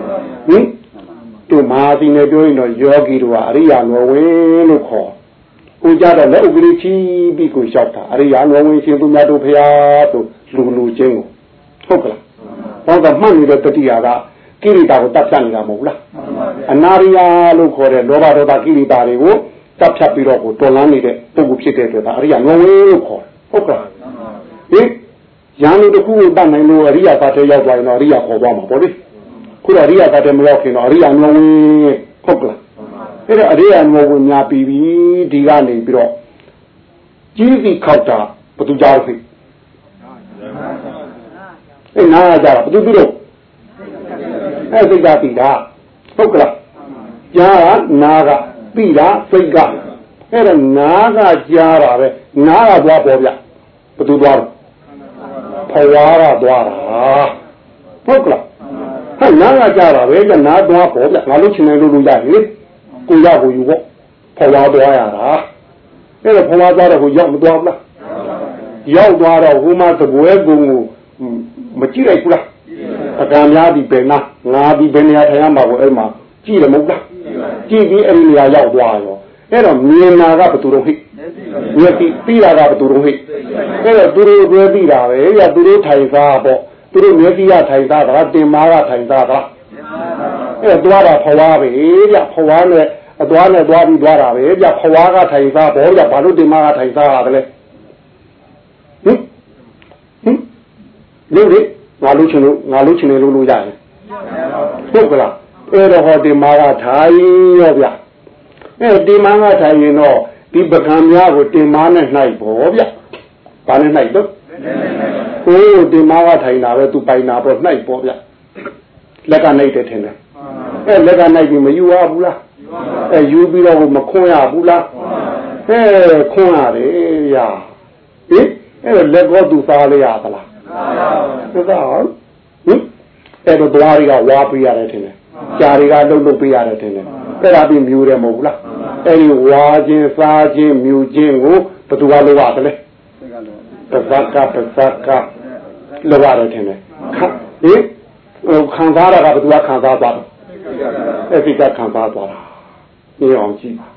တို့မာသီနဲ့ပြောရင်တော့ယောဂီတို့ကအရိယာလောဝင်လို့ခေါ်ကိုကြတော့လက်ဥပဒေချီးပြီးကိုလျှောက်တာအရိယာတော်ဝင်ရှင်သူများတို့ဖရာတို့လူချင်းကိုဟုတ်ကလားဟောကမှတ်နေတဲ့တတိယကကိရိတာကိုတပ်ဖြတ်နေတာမဟုတ်လားအနာရိယာလို့ခေါ်တဲ့လောဘဒေါသကိရိတာတွေကိုတပ်ဖြတ်ပြီးတော့ကိုတော်လန်းနေတဲ့ပုဂ္ဂိုလ်ဖြစ်တဲ့အတွက်ဒါအရိယာတော်ဝင်လို့ခေါ်ဟုတ်ကလားဟင်ရန်လူတစ်ခုကိုတတ်နိုင်လို့အရိယာပါတဲ့ရောက်သွားရင်တော့အရိယာခေါ်သွားမှာပေါ့လေခုတော့အရိယာပါတဲ့မရောက်ခင်တော့အရိယာတော်ဝင်ဟုတ်ကလားအဲ့တော့အရိယာတော်ဝင်များပြီးပြီဒီကနေပြီးတော့ကြီးစီခောက်တာဘသူကြောက်ဖြစ်အဲ့နားကြတာဘသူပြုလို့အဲ့စိတ်ကပြီးတာဟုတ်ကလားကြားနာကပြီးတာစိတ်ကအဲ့တော့နာကကြားတာပဲနာကသွားပေါ်ဗျဘသူသွားဖွာရသွားတာဟုတ်ကလားဟဲ့နာကကြားတာပဲကနာသွားပေါ်ဗျငါလို့ချင်တယ်လို့ရတယ်လေကိုရကိုယူပေါ့ဖွာသွားရတာအဲ့တော့ဖွာသွားတော့ကိုရောက်မသွားဘူးလားရောက်သွားတော့ဟိုမှာသပွဲကုံကိုမကြည့်လိုက်ဘူးလားအကံများဒီပဲနာငါဒီဘယ်နေရာထိုင်ရမှာကိုအဲ့မှာကြည့်တယ်မဟုတ်လားကြည့်ပြီးအဲ့ဒီနေရာရောက်သွားရောအဲ့တော့မြင်နာကဘသူတို့ဟိမျက်စိပြီးတာကဘသူတို့ဟိအဲ့တော့သူတို့တွဲပြီးတာပဲရသူတို့ထိုင်စားပေါ့သူတို့မျက်စိကထိုင်စားတာတင်မာကထိုင်စားတာအဲ့တော့သွားတာဖွာပဲဗျဖွာနဲ့အသွားနဲ့သွားပြီးသွားတာပဲဗျဖွာကထိုင်စားပေါ့ဗျဘာလို့တင်မာကထိုင်စားတာလဲဟင်လေငါလို့ချင်တယ်လို့ရတယ်ဟုတ်ကလားအဲ့တော့ဟောဒီမာကထိုင်ရောဗျအဲ့ဒီမာကထိုင်ရင်တော့ဒီပကံများကိုတင်မာနဲ့နှိုက်ပေါ့ဗျဘာနဲ့နှိုက်တော့ဟိုဒီမာကထိုင်တာပဲသူပိုင်တာပေါ့နှိုက်ပေါ့ဗျလက်ကနှိုက်တယ်ထင်တယ်အဲ့လက်ကနှိုက်ပြီးမယူရဘူးလားအဲ့ယူပြီးတော့မခွန်းရဘူးလားအဲ့ခွန်းရတယ်ဗျဟင်အဲ့လက်ကောသူစားလေရသလားဟုတ်ကဲ့ဟင်အဲ့တော့တွားတွေကဝါပေးရတယ်ထင်တယ်ကြာတွေကလှုပ်ပေးရတယ်ထင်တယ်အဲ့ဒါပြီးမြူတယ်မဟုတ်ဘူးလားအဲ့ဒီဝါခြင်းစားခြင်းမြူခြင်းကိုဘယ်သူကလုပ်ရတယ်လဲပဇက်ကလုပ်ရတယ်ထင်တယ်ဟင်ခံစားတာကဘယ်သူကခံစားသွားတယ်အဲ့ဒီကခံစားသွားတာနေအောင်ကြည့်ပါ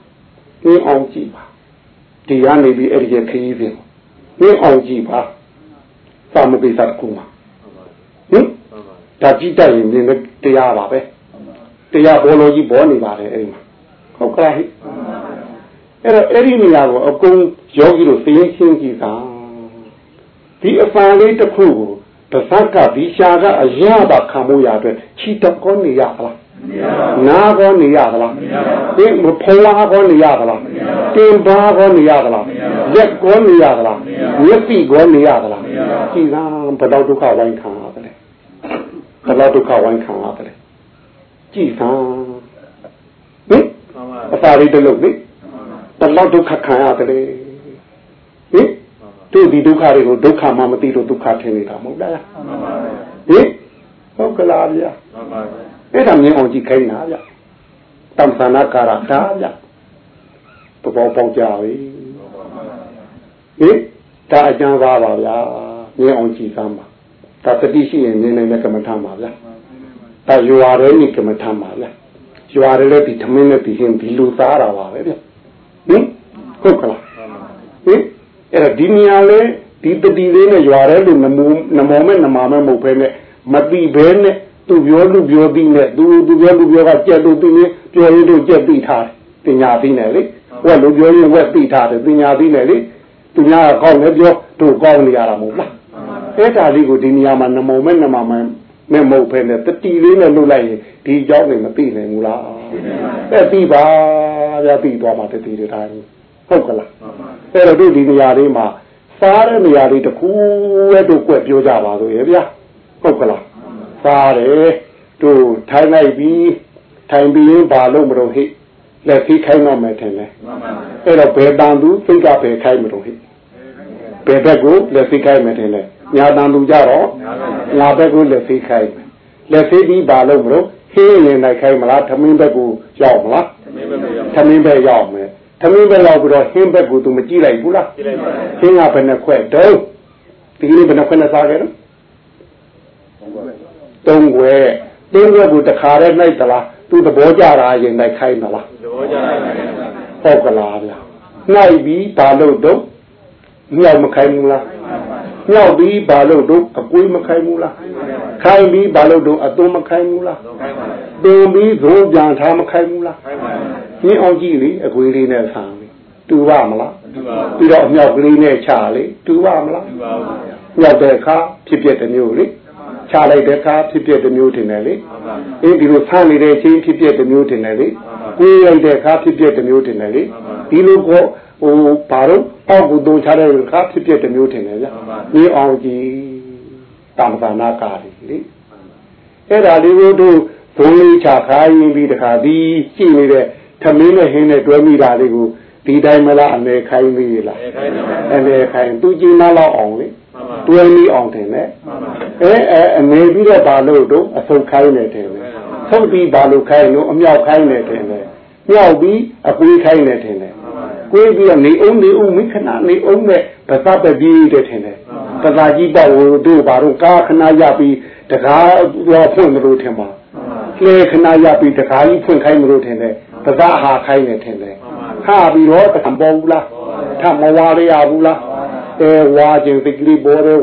ဒီကနေပြီးအဲ့ဒီခရီးစဉ်နေအောင်ကြည့်ပါသာမပိသတ်ကူမှာဟင်ဒါကြည့်တတ်ရင်မြင်တရားပါပဲတရားဘောလုံးကြီးပေါ်နေပါတယ်အဲ့ဒီမှာဟုတ်ကဲ့အဲ့တော့အဲ့ဒီနေရာကိုအကုန်ယောဂီတို့သိရှင်းကြည့်တာဒီအပန်းလေးတစ်ခုကိုတစ်သက်ကဒီရှာကအရသာခံမှုရအတွက်ချီတော့ကောနေရသလားနာကောနေရသလားဒီမဖွာကောနေရသလားတင်ပါကောနေရသလားလက်ကောနေရသလားမျက်စိကောနေရသလားကြည်လားဘယ်တော့ဒုက္ခဝိုင်းခံရတယ်ဘယ်တော့ဒုက္ခဝိုင်းခံရတယ်ကြည်သာဟင်အစာလေးတလုံးလေဘယ်တော့ဒုက္ခခံရတယ်ဟင်တို့ဒီဒုက္ခတွေကိုဒုက္ခမှမသိလို့ဒုက္ခထင်နေတာမဟုတ်လားဟင်ဟုတ်ကလားဗျာအဲ့ဒါမြင်အောင်ကြည့်ခိုင်းတာဗျတမ္ပနာကာရတာဗျပေါ်ပေါက်ကြပြီဟင်ဒါအကျမ်းပါပါဗျာမြင်အောင်ကြည့်စမ်းပါဒါတတိရှိရင်မြင်နိုင်တဲ့ကမ္မထာပါဗျာဒါယူရတဲ့ဒီကမ္မထာပါဗျာယူရတဲ့ဒီသမင်းနဲ့ဒီရှင်ဒီလူသားတာပါပဲဗျဟင်ဟုတ်ကလားဟင်အဲ့ဒါဒီနေရာလေဒီတတိလေးနဲ့ယူရတဲ့လူနမောမဲ့နမာမဲ့မဟုတ်ဘဲနဲ့မတိဘဲနဲ့သူပြောလူပြောပြီးနဲ့သူပြောလူပြောကကြက်လို့ပြီးနေပြောရလို့ကြက်ပြီးထားတယ်ပညာပြီးနေလေဝက်လူပြောရင်ဝက်ပြီးထားတယ်ပညာပြီးနေလေသူများကကောင်းတယ်ပြောတို့ကောင်းနေရတာမဟုတ်လားအဲ့ဒါလေးကိုဒီနေရာမှာနမောမဲ့နမာမဲ့မဟုတ်ဘဲနဲ့တတိလေးနဲ့လုပ်လိုက်ရင်ဒီเจ้าနေမသိနိုင်ဘူးလားအဲ့ပြီးပါဗျာပြီးသွားမှတတိတွေထားတယ်ဟုတ်ကလားအဲ့တော့တို့ဒီနေရာလေးမှာစားတဲ့နေရာလေးတစ်ခုရဲ့တို့ကွက်ပြောကြပါလို့ရဗျာဟုတ်ကလားစားတယ်တို့ထိုင်လိုက်ပြီးထိုင်ပြီးဘာလို့မလို့ဟိလက်ፊခိုင်းတော့မယ်ထင်တယ်အဲ့တော့ဘယ်တန်သူစိတ်ကဘယ်ခိုင်းမလို့ဟိဘယ်ဘက်ကိုလက်ፊခိုင်းမယ်ထင်တယ်ညာတန်သူကြတော့ညာဘက်ကိုလက်ፊခိုင်းလက်ፊပြီးဘာလို့မလို့ဟင်းရင်လိုက်ခိုင်းမလားသမင်းဘက်ကိုရောက်မလားသမင်းဘက်ရောက်မယ်သမင်းဘက်ရောက်ပြီးတော့ဟင်းဘက်ကိုသူမကြည့်လိုက်ဘူးလားဟင်းကဘယ်နှခွက်တုံးဒီလေးဘယ်နှခွက်နဲ့စားခဲ့တော့သုံးွယ်ကိုတခါတည်းလိုက်သလားသူသဘောကြတာရင်လိုက်ခိုင်းသလားသဘောကြပါဘူးဟုတ်ကလားဗျာဟ ngay bí bà lâu đốt nhau mà khai mù la nhau bí bà lâu đốt ở cuối mà khai bí bà lâu đốt ở tôi mà khai mù la tôi bí rồi giang thà mà khai mù la những ông gì lý ở cuối lý này sang tu ba mà la tu đó nhau lý này trả lý tu ba mà la nhau để khá tiếp tiếp được nhiều lý trả lại để khá tiếp tiếp được nhiều thế này lý ấy đi rồi sang lý để chỉ tiếp tiếp được nhiều thế này lý quy lại để khá tiếp tiếp được nhiều thế này lý đi lúc có 바로 하고 돈 잘해를 같이 피했던 묘태네요. 이 아우지 담사나 가리. 에라리고도 돈이 차가인 비드가디 찌미래 탐미네 해네 되미라리고 디다이말라 안내 카이미라. 안내 카인 두지나라 옹리. 두에미 옹테네. 안내비가 바로도 아소 카이네 테네. 소비 바로 카이노 엄nhau 카이네 테네. 냐오비 아꾸이 카이네 테네. कोई भी नहीं मिखना नहीं में बता भी देते हैं बता जी बाबू दो बारों का खना या भी टका फोन मरोटे माँ ले खना या भी टका ही फोन खाई मरोटे हैं बता हा खाई नहीं थे हा भी रो हम बोला हम वारे आबुला वाजिंग बिगली बोरे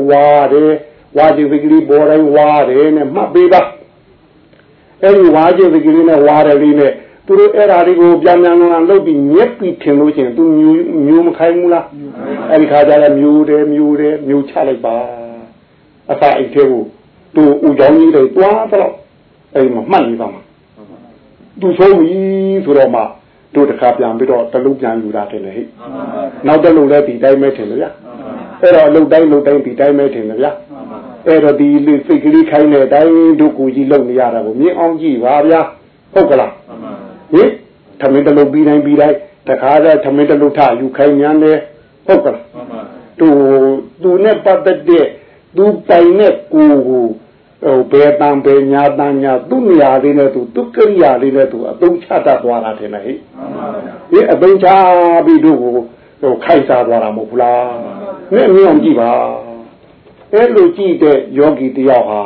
वारे ने माँ बेबा ऐसी वाजिंग बिगली ने वारे ने तुरो एरारी को ब्याम्यांगों लोग भी न्यापी ठेंगो चें तू म्यू मखाई मुला ऐसी खाजा म्यू चाले बा ऐसा इसे वो तू उजाऊनी रहे तो आ तो ऐसी मन ही बामा तू सोई सुरो मा तू देखा ब्याम भी तो तलुक ब्याम युरा थे नहीं नाउ तलुक ले बीटाई में थे ना एरा लुक दाई बीटाई में थे ना एरा दी फिक्री खाई ने दाई दो कुजी लोग नहीं आ रहा वो मैं आऊँगी वाबिया हो गला ये थमें तो लोग भी नहीं तखा जा थमें तो लोग था यू खाई न्याने हो कर तूने पता दे तू पाइने को बेतां बे न्या दुनिया ने तू करिया ने तू तुम छाता द्वारा थे नहीं ये अबे चा भी दो खाई सा द्वारा मुफला ने मियों जी बा ये लोची दे योगी दिया हा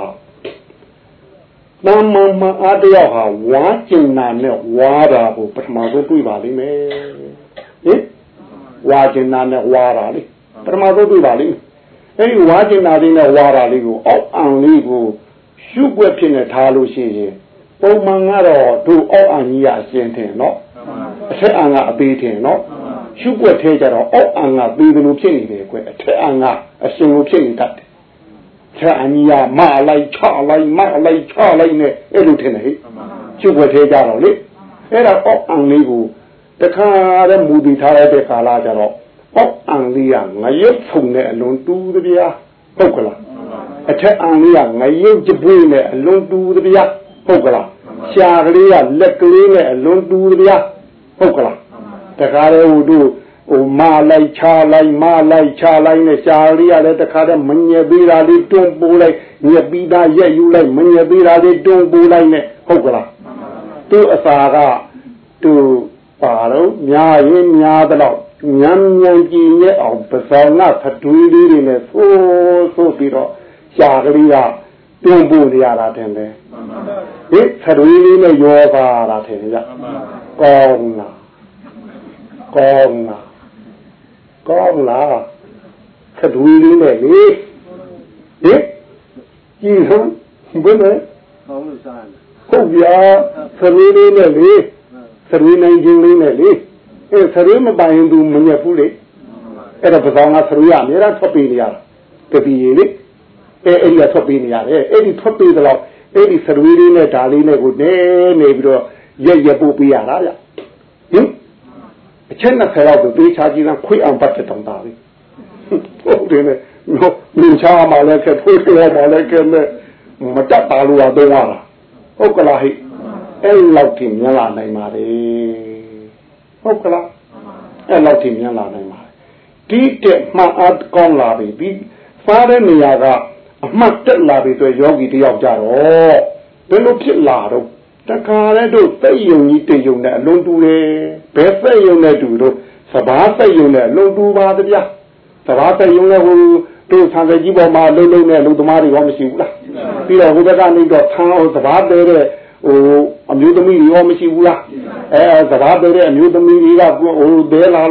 नाम आदिया हा वाचिन्ना ने वारा को परमात्मा कोई वाली में ये वाचिन्ना ने वारा ली परमात्मा कोई वाली में ये वाचिन्ना ने वारा ली को और आंली को शुभ फिर ठालू सी है तो मंगारो तो और आनिया सेंटे नो ऐसे आंगा अभी थे नो शुभ थे जरा और आंगा बीबलू फिर नहीं दे कोई ऐसे आंगा ऐसे लो फिर नहीं करते छानिया मालाई छालाई ने एलुटे नहीं चुप थे जा रहा ले ऐरा और आंगली को देखा रे मुदी था रे काला जा रहा और आंगलिया ngayup phùng ने लोन टू दिया हो गला अच्छे आंगलिया ngayup जबुई ने लोन टू दिया हो गला शागलिया लकली ने लोन टू दिया हो गला देखा रे वो मालाई छालाई ने शागलिया ले देखा रे मन्ये बीरा ली टूम बोलाई ये बीदा ये यूलाई मन्ये बीरा ली टूम बोलाई ने हो गला तो असागा तो पारो न्याय दलाओ न्याय की ये और बसाना थटुली ने सो पीरो शागलिया टूम बोली आ रहा थे ने ये थटुली ने योगा आ रहा थे जा कौंगला थटुली ने ले ये की हम बोले हो गया थटुली ने ले थटुली नहीं जिंगली ने ले ये थटुली में बाइंदू मन्या पूरे ऐसा बताऊंगा थटुलिया मेरा थपी लिया कभी ये ले एरिया थपी नहीं आ रहे एरी थपी दलाओ एरी थटुली ने डाली ने को ने बिरो ये पोपी आ रहा या अच्छे न खराब तो बेचारी ना कोई अंबर के तंदा भी तो ने नो मिंचा माले के फूटे माले के में मचा तालू आ दो वाला ओ कला ही ए लौटी मिला नहीं मारे ओ कला ए लौटी मिला नहीं मारे टीटे मा आद कौन ला भी सारे नियागा मत ला भी तो योगी दिया जा रो बेलो फिर ला रो तकारे दो तययोंगी तययों ने लोंडू रे बेफययों ने दूरो सबातययों ने लोंडू बाद दिया सबातययों ने वो तो सांगे जीवो मा लो ने लो तुम्हारी वो मसी बुला फिर वो जगह नहीं तो थां और सबात दे रे ओ अम्यूदमी वो मसी बुला सबात दे रे अम्यूदमी रीगा वो दे ला लाई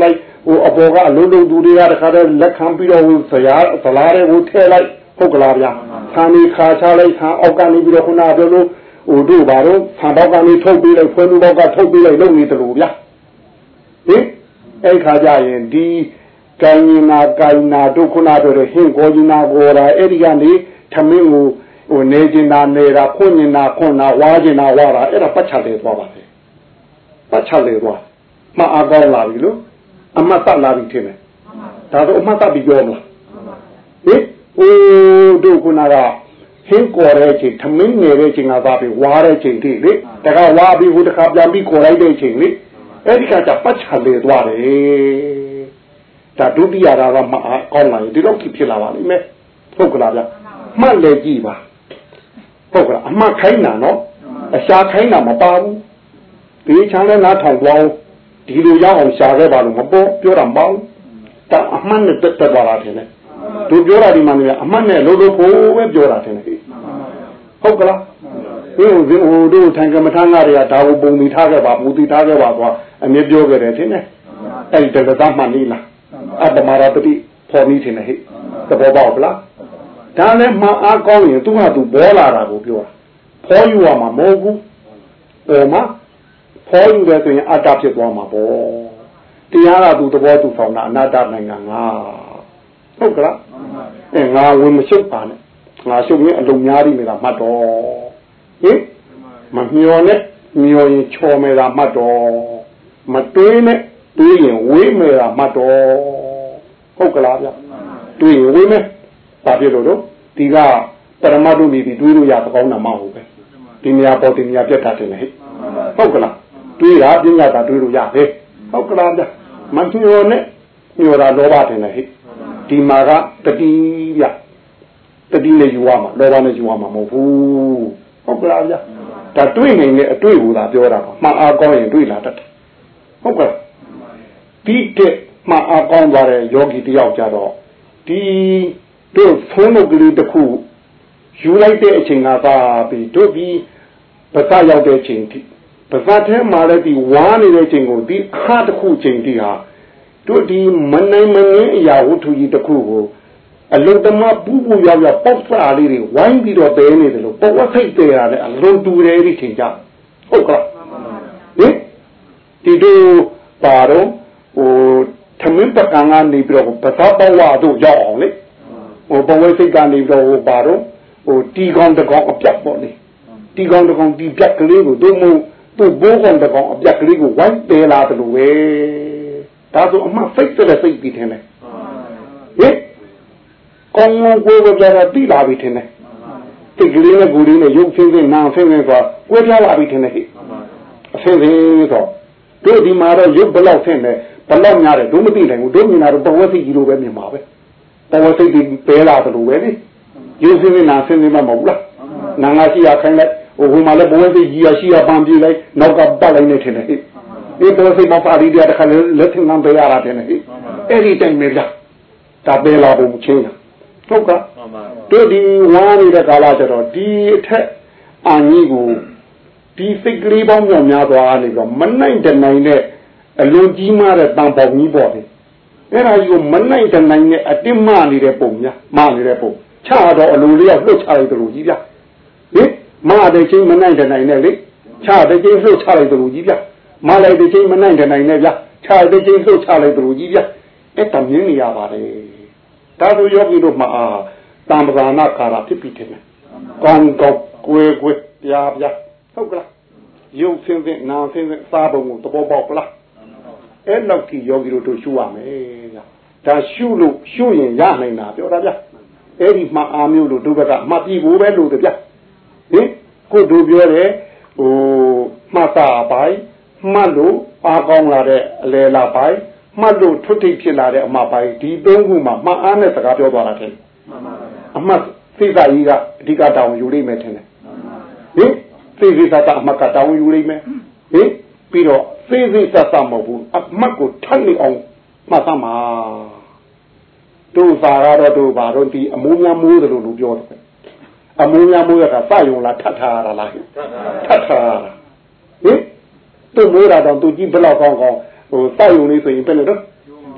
အပေါ်ကအလုံးလုံးသူတွေကတခါတည်းလက်ခံပြီးတော့ဆရာသလားတွေကိုထည့်လိုက်ဟုတ်ကလားဗျာဆံလေးခါချလိုက်ဆံအောက်ကနေပြီးတော့ခုနပြောလို့တို့ပါတော့ဆံပေါက်ကနေထုတ်ပြီးလိုက်ဖွင့်ပေါက်ကထုတ်ပြီးလိုက်လုပ်နေတယ်လို့ဗျာဟင်အဲ့ခါကျရင်ဒီကိုင်းနာတို့ခုနပြောတဲ့ဟင်ကိုကြီးနာကိုရာအဲ့ဒီကနေထမင်းကိုနေကျင်နာနေတာခွင့်နာခွန်နာဝါကျင်နာဝါတာအဲ့ဒါပတ်ချလေသွားပါလေပတ်ချလေသွားမအားကောင်းလာပြီလို့အမတ်တလာပြီထင်တယ်ဒါတော့အမတ်တပြီးပြောမလားဟင်တို့ခုနကဟင်းကော်တဲ့ချိန်ထမင်းငယ်တဲ့ချိန်ကသာပြီးဝါတဲ့ချိန်တိလေတခါဝါပြီးဟိုတခါပြန်ပြီးခေါ်လိုက်တဲ့ချိန်လေအဲ့ဒီကကြပတ်ချလေသွားတယ်ဒါဒုတိယကမအားကောင်းလာရင်ဒီတော့ဖြစ်လာပါလိမ့်မယ်ဟုတ်ကလားဗျမှတ်လေကြည့်ပါဟုတ်ကလားအမှတ်ခိုင်းတာနော်အရှာခိုင်းတာမပါဘူးဒီချမ်းလဲနားထောင်သွားဒီလိုရအောင်ရှာခဲ့ပါလို့မပေါ်ပြောတာမပေါ့ဒါအမှန်နဲ့တက်သွားတာတယ်သူပြောတာဒီမှာနေအမှန်နဲ့လို့ဖို့ပဲပြောတာတယ်ဟုတ်ကလားဟိုတို့ထိုင်ကမ္မထာငါတွေကဒါကိုပုံပြီးထားခဲ့ပါပူတည်ထားခဲ့ပါကွာအမြဲပြောခဲ့တယ်ထင်တယ်အဲ့ဒီတက္ကသမှနေလားအပ္ပမရတတိဖော်ပြီးထင်တယ်ဟဲ့သဘောပေါက်လားဒါလည်းမအားကောင်းရင်သူ့ဟာသူဘောလာတာကိုပြောတာဖော်ယူရမှာမဟုတ်ဘူးပေါ်မှာဖော်ယူတယ်ဆိုရင်အတ္တဖြစ်သွားမှာပေါ့တရားကသူသဘောသူဆောင်တာအနတ္တနိုင်ငံငါဟုတ်ကလားငါဝင်မရှုပ်ပါနဲ့ငါရှုပ်ရင်အလုံးများပြီးနေတာမှတ်တော့ဟင်မမျောနဲ့မျောရင်ချော်နေတာမှတ်တော့မတွေးနဲ့တွေးရင်ဝေးနေတာမှတ်တော့ဟုတ်ကလားဗျတွေးရင်ဝေးမယ်ဘာဖြစ်လို့တော့ဒီကပရမတ်တို့နေပြီးတွေးလို့ရသကောင်းတာမဟုတ်ပဲဒီနေရာပေါ်ဒီနေရာပြတ်တာတယ်ဟဲ့ဟုတ်ကလားတွေးတာပညာတာတွေးလို့ရတယ်ဟုတ်ကလားဗျမမျောနဲ့မျောတာလောဘတယ်ဟဲ့ဒီမှာကတတိဗျတတိနဲ့ယူရမှာလောဘနဲ့ယူရမှာမဟုတ်ဘူးဟုတ်ကလားဗျဒါတွေးနေတဲ့အတွေ့ကိုသာပြောတာပါမှအားကောင်းရင်တွေးလာတတ်တယ်ဟုတ်ကဲ့ဒီတဲ့မှအားကောင်းသွားတဲ့ယောဂီတယောက်ကြတော့ဒီတို့ဖုံးလို့ကလေးတစ်ခုယူလိုက်တဲ့အချိန်ကသာပြီးတို့ပြီးပစရောက်တဲ့အချိန်ထိပစထဲမှာလည်းဒီဝါနေတဲ့အချိန်ကိုဒီအခါတစ်ခုချိန်ထိဟာတို့ဒီမနိုင်မငင်းအရာဝတ္ထုကြီးတစ်ခုကိုအလုံးသမားပူပူရောက်ရောက်ပေါက်စားလေးတွေဝိုင်းပြီးတော့တဲနေတယ်လို့ပေါ်ဝစိတ်တဲရတယ်အလုံးတူတယ်ဒီချိန်ကြဟုတ်ကဲ့ဟင်ဒီတို့ပါတော့ထမင်းပကံကနေပြီးတော့ပစားပေါ်ဝါတို့ရောက်အောင်လေပေါ်ဝစိတ်ကနေပြီးတော့ပါတော့တီကောင်တကောင်အပြတ်ပေါ့လေတီကောင်တကောင်တီပြက်ကလေးကိုတို့မို့သူ့ဘိုးကောင်တကောင်အပြက်ကလေးကိုဝိုင်းတဲလာတယ်လို့ပဲဒါဆိုအမှစိတ်တဲ့စိတ်ပြီးထင်တယ်ဟင်ကောင်းကိုယ်ကြတာတိလာပြီထင်တယ်တိကလေးနဲ့ကိုယ်လေးနဲ့ရုပ်ဆင်းဆင်းနာဆင်းဆင်းဆိုတာကိုယ်ပြလာပြီထင်တယ်ဟဲ့အဆင်းဆင်းဆိုတို့ဒီမှာတော့ရုပ်ဘလောက်ဆင်းတယ်ဘလောက်များတယ်တို့မသိနိုင်ဘူးတို့မြင်တာတော့ပဝစိတ်ကြီးလိုပဲမြင်ပါပဲပဝစိတ်ဒီပဲလာတယ်လို့ပဲလေရုပ်ဆင်းဆင်းနာဆင်းဆင်းမှမဟုတ်လားနာငါရှိရခိုင်းလိုက်ဟိုမှာလည်းပဝစိတ်ကြီးရရှိရပန်းပြေးလိုက်နောက်ကပတ်လိုက်နေထင်တယ်ဟဲ့ဒီပဝစိတ်မပါရီတဲ့ခါလက်ထင်မှပေးရတာတယ်ဟဲ့အဲ့ဒီတိုင်ပဲလားဒါပဲလာဖို့ချင်းဟုတ်ကဲ့တို့ဒီဝါနေတဲ့ကာလကျတော့ဒီအထက်အာကြီးကိုဒီစိတ်ကလေးပေါင်းမြောက်များသွားနေတော့မနိုင်တနိုင်တဲ့အလွန်ကြီးမားတဲ့တန်ပေါင်းကြီးပေါ့လေအဲ့ဒါကြီးကိုမနိုင်တနိုင်တဲ့အတင်းမနေတဲ့ပုံများမနေတဲ့ပုံချတော့အလိုလေးကလှုပ်ချလိုက်တယ်လို့ကြီးဗျဟင်မတဲ့ချင်းမနိုင်တနိုင်နဲ့လေချတဲ့ချင်းလှုပ်ချလိုက်တယ်လို့ကြီးဗျမလိုက်တဲ့ချင်းမနိုင်တနိုင်နဲ့ဗျချတဲ့ချင်းလှုပ်ချလိုက်တယ်လို့ကြီးဗျအဲ့တမြင်နေရပါတယ်ဒါဆိုယောဂီတို့မှာတမ္ပဇာနာကာရဖြစ်ပြီးတယ်ကောင်းကောင်းကိုယ်ပြားဟုတ်ကလားရုပ်ဆင်းဆင်းနာဆင်းဆင်းစားပုံကိုသဘောပေါက်လားအဲ့လောက်ကြီးယောဂီတို့ရှုရမယ်ဗျဒါရှုလို့ရှုရင်ရနိုင်တာပြောတာဗျအဲ့ဒီမှာအာမျိုးလို့ဒုက္ခကအမှတ်ပြီးဖို့ပဲလို့တဗျဟင်ကိုတို့ပြောတယ်မှတ်တာပိုင်းမှတ်လို့အားကောင်းလာတဲ့အလေလာပိုင်းမှတ်လို့ထွတ်ထိပ်ဖြစ်လာတဲ့အမှားပိုင်းဒီသုံးခုမှာမှတ်အားနဲ့စကားပြောသွားတာတဲ့အမှတ်စိတ်ဓာတ်ကြီးကအဓိကတောင်းယူလိမ့်မယ်ထင်တယ်ဟင်စိတ်ဓာတ်အမှတ်ကတောင်းယူလိမ့်မယ်ဟင်ပြီးတော့စိတ်ဓာတ်မဟုတ်ဘူးအမှတ်ကိုထပ်နေအောင်မှတ်သမှာတို့သာရတော့တို့ဘာတော့ဒီအမိုးများမိုးတယ်လို့ပြောတယ်အမိုးများမိုးရတာစယုံလားထပ်ထားရလားထပ်ထားဟင်တို့မိုးတာတော့သူကြည့်ဘလောက်ကောင်းကောင်းစယုံလေးဆိုရင်ဘယ်နဲ့တော့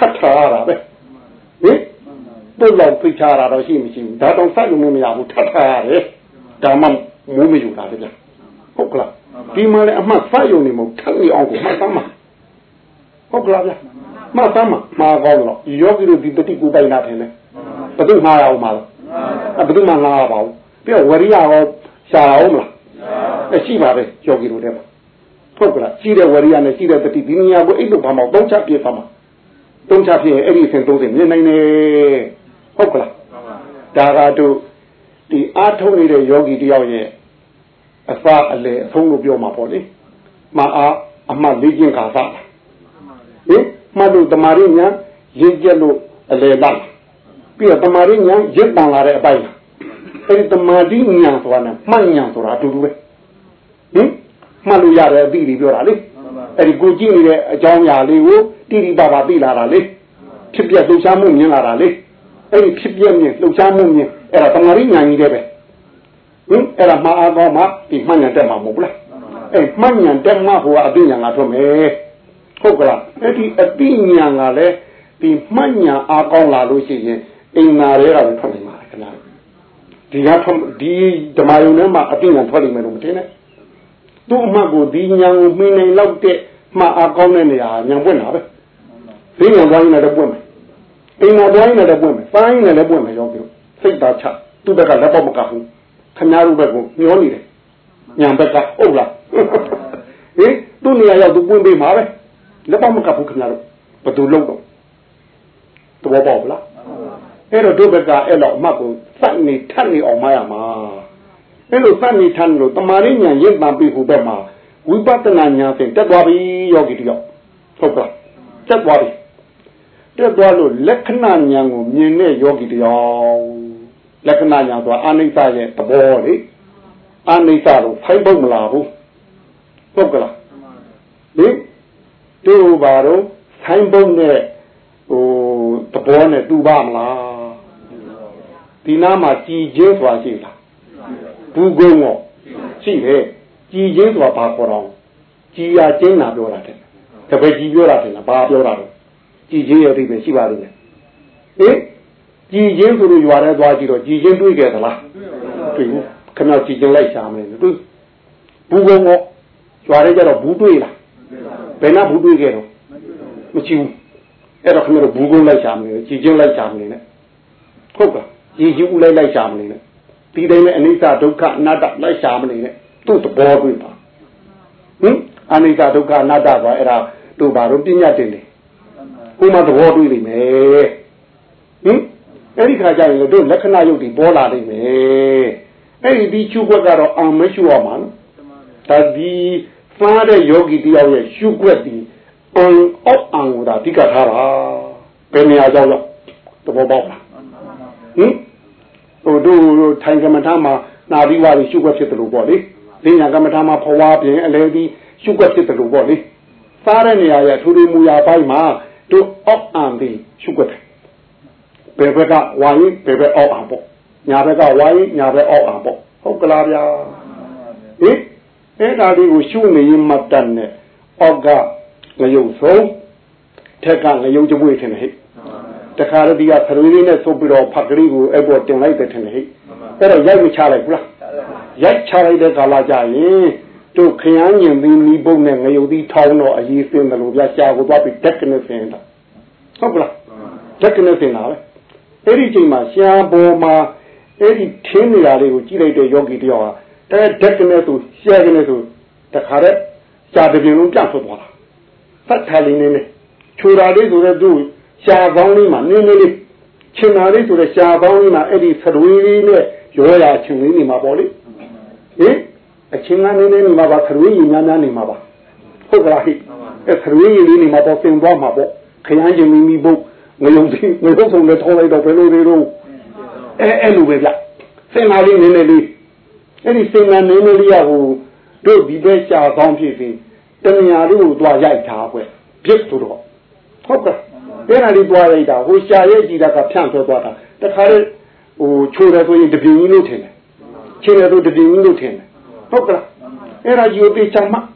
တ်ထားရတာပဲဟင်တို့လောက်ဖိတ်ထားတာတော့ရှိမရှိဘူးဒါတော့စက်လို့မရဘူးထပ်ထားရတယ်ဒါမှမိုးမယူတာတည်းဟုတ်ကလားဒီမှာလည်းအမှတ်စက်ရုံနေမဟုတ်ထပ်နေအောင်ကိုမှတ်သားမှာဟုတ်ကလားဗျမှတ်သားမှာမှာကောင်းတော့ယောဂီတို့ဒီတတိကိုပိုင်လာတယ်လေဘယ်သူမှားရအောင်မှာလဲဘယ်သူမှငားရပါဘူးပြီးတော့ဝရိယရောရှားအောင်မလားရှိပါပဲယောဂီတို့တဲ့မှာဟုတ်ကလားရှိတဲ့ဝရိယနဲ့ရှိတဲ့တတိဒီနေရာကိုအဲ့လိုဘာမှသုံးချပြပါမှာသုံးချပြရင်အဲ့ဒီအစဉ်30မြင်နိုင်တယ်ဟုတ်ကလားဒါကတို့ဒီအားထုတ်နေတဲ့ယောဂီတယောက်ရဲ့အစအလေအဆုံးလို့ပြောမှာပေါ့လေမအားအမှတ်လေးခြင်းခါစားဟင်မှတ်လို့တမာရညာရင့်ကျက်လို့အလေလိုက်ပြီးတော့တမာရညာရင့်တန်လာတဲ့အပိုင်းအဲ့ဒီတမာတိညာဆိုတာနဲ့မှတ်ညာဆိုတာအတူတူပဲဟင်မှတ်လို့ရတဲ့အသည့်တွေပြောတာလေအဲ့ဒီကိုကြည့်နေတဲ့အကြောင်းအရာလေးကိုတိတိပပသိလာတာလေဖြစ်ပြလှုပ်ရှားမှုမြင်လာတာလေအဲ့ဒီဖြစ်ပြမြင်လှုပ်ရှားမှုမြင်အဲ့ဒါတမာရညာကြီးတဲ့ပဲဟင်အဲ့ဒါမှာအားကောင်းမှဒီမှတ်ညာတက်မှာမဟုတ်ဘူးလားအဲ့မှတ်ညာတက်မှာဟိုကအသိဉာဏ်ကထွက်မယ်ဟုတ်ကလားအဲ့ဒီအသိဉာဏ်ကလည်းဒီမှတ်ညာအားကောင်းလာလို့ရှိရင်အင်္ဂါတွေကလည်းထွက်နိုင်ပါတယ်ခင်ဗျာဒီကဒီဓမ္မယုံထဲမှာအသိဉာဏ်ထွက်လိမ့်မယ်လို့မထင်နဲ့သူ့အမှတ်ကိုဒီဉာဏ်ကိုမိနိုင်လောက်တဲ့မှအားကောင်းတဲ့နေရာဉာဏ်ပွင့်တာပဲဒီဉာဏ်သွားရင်လည်းပွင့်မယ်အင်္ဂါသွားရင်လည်းပွင့်မယ်ပိုင်းရင်လည်းပွင့်မယ်ရောပြောစိတ်သားချသူ့ဘက်ကလက်တော့မကဘူးခင်ဗျားတို့ဘက်ကိုမျောနေတယ်ညာဘက်ကဟုတ်လားဟင်သူ့နေရာရောက်သူပွင့်ပေးမှာပဲလက်တော့မကဘူးခင်ဗျားတို့ဘယ်သူလုံးတော့သဘောပေါက်လားအဲ့တော့တို့ဘက်ကအဲ့တော့အမှတ်ကိုစက်နေထပ်နေအောင်မရမှာအဲ့လိုစက်နေထပ်လို့တမာရညာရင့်တန်ပြီးဟိုဘက်မှာဝိပဿနာညာဖြင့်တက်သွားပြီယောဂီတယောက်ဟုတ်ကလားတက်သွားပြီတက်သွားလို့လက္ခဏာညာကိုမြင်တဲ့ယောဂီတယောက်လက္ခဏာညာဆိုတာအာနိစ္စရဲ့သဘောလေအာနိစ္စတော့ဖိုင်ဖို့မလားဘူးဟုတ်ကလားဟင်တို့ဘာတော့ဖိုင်ဖို့နဲ့ဟိုသဘောနဲ့တူပါမလားဒီနားမှာကြည်ချင်းဆိုတာရှိလားဘူးကုန်းတော့ရှိတယ်ကြည်ချင်းဆိုတာဘာခေါ်တော့ကြည်ရချင်းတာပြောတာတဲ့တပည့်ကြည်ပြောတာတဲ့လားဘာပြောတာလဲကြည်ချင်းရဲ့အဓိပ္ပာယ်ရှိပါလိမ့်မယ်ဟင်ကြည်ချင်းဆိုလို့ရွာထဲသွားကြည့်တော့ကြည်ချင်းတွေ့ကြသလားတွေ့ဘူးခင်ဗျားကြည်ချင်းလိုက်ရှာမယ်တွေ့ဘူးကုန်းတော့ရွာထဲကျတော့ဘူးတွေ့လားဘယ်နှဘူးတွေ့ကြတော့မရှိဘူးအဲ့တော့ခင်ဗျားတို့ဘူးကုန်းလိုက်ရှာမယ်ကြည်ချင်းလိုက်ရှာမယ်နဲ့ဟုတ်ကဲ့ကြည်ချင်းဦးလိုက်ရှာမယ်နဲ့ဒီတိုင်းနဲ့အနိစ္စဒုက္ခအနတ္တလိုက်ရှာမနေနဲ့သူ့သဘောတွေ့ပါဟင်အနိစ္စဒုက္ခအနတ္တဆိုအဲ့ဒါတို့ဘာလို့ပြညတ်တင်တယ်ကိုမှသဘောတွေ့လိမ့်မယ်ဟင်အဲ့ဒီခါကျရင်တို့လက္ခဏာယုတ်ဒီပေါ်လာလိမ့်မယ်အဲ့ဒီရှုွက်ကတော့အာမရှုရမှာနော်ဒါဒီစားတဲ့ယောဂီတယောက်ရဲ့ရှုွက်ဒီအောက်အောင်ကိုဒါအဓိကထားတာဘယ်နေရာကြောင့်လဲသဘောပေါက်လားဟင်ဟိုတို့ထိုင်ကမ္မထာမှာနာပြီးွားပြီးရှုွက်ဖြစ်တယ်လို့ပေါ့လေဈဉ္ညာကမ္မထာမှာဖွာပြင်အလဲပြီးရှုွက်ဖြစ်တယ်လို့ပေါ့လေစားတဲ့နေရာရဲ့ထူထူမူရာပိုင်းမှာတို့အောက်အောင်ပြီးရှုွက်တယ်ဘယ်ဘက်ကဝိုင်းဘယ်ဘက်အောက်အောင်ပေါ့ညာဘက်ကဝိုင်းညာဘက်အောက်အောင်ပေါ့ဟုတ်ကလားဗျာဟင်အဲ့ဒါလေးကိုရှုနေရင်မှတ်တတ်နဲ့အောက်ကငရုပ်ဆုံးထက်ကငရုပ်ကြွေးထင်တယ်ဟဲ့တခါတည်းကသရွေးလေးနဲ့ဆုပ်ပြီးတော့ဖတ်ကလေးကိုအဲ့ပေါ်တင်လိုက်တယ်ထင်တယ်ဟဲ့အဲ့တော့ရိုက်မချလိုက်ဘူးလားရိုက်ချလိုက်တဲ့ကာလကြရင်တို့ခရမ်းညင်ပြီးနီးပုံနဲ့ငရုပ်သီးထောင်းတော့အရေးစင်းတယ်လို့ဗျာရှားကိုသွားပြီးတက်ကနေစင်းတာဟုတ်ကလားတက်ကနေစင်းတာပဲအဲ့ဒီချိန်မှာရှားပေါ်မှာအဲ့ဒီထင်းနေတာလေးကိုကြည့်လိုက်တဲ့ယောဂီတယောက်ဟာတက်ကနေဆိုရှားကနေဆိုတခါတည်းရှားတစ်ပြင်းလုံးပြန့်ထွက်သွားတာဖတ်ထားလေးနဲ့ခြူတာလေးဆိုတော့သူရှားကောင်းလေးမှာနင်းနေလေးချင်တာလေးဆိုတော့ရှားကောင်းလေးမှာအဲ့ဒီသရွေးလေးနဲ့ရောရာချင်လေးနေမှာပေါ့လေဟင်အချင်းကနေနေမှာပါသရွေးကြီးများများနေမှာပါဟုတ်ကလားဟိအဲ့သရွေးကြီးလေးနေမှာပေါ့သင်သွားမှာပေါ့ခရမ်းချင်းမိမိဖို့ငရုံသိငရုံဆုံးနဲ့ထောင်းလိုက်တော့ဘယ်လိုတွေတော့အဲ့လိုပဲဗျစင်လာလေးနည်းနည်းလေးအဲ့ဒီစင်လာနည်းနည်းလေးရဟိုတို့ဒီဘက်ရှားကောင်းဖြစ်ပြီးတဏှာလေးကိုသွားရိုက်ထားကွပြစ်ဆိုတော့ဟုတ်ကဲ့အဲ့ဒါလေးသွားလိုက်တာဟိုရှားရဲ့ကြည်တာကဖြန့်ထွက်သွားတာတခါလေဟိုချိုးတယ်ဆိုရင်တပြင်းကြီးလို့ထင်တယ်ချင်းတယ်ဆိုတပြင်းကြီးလို့ထင်တယ်ဟုတ်ကဲ့အဲ့ဒါယူသေးချမ်းမ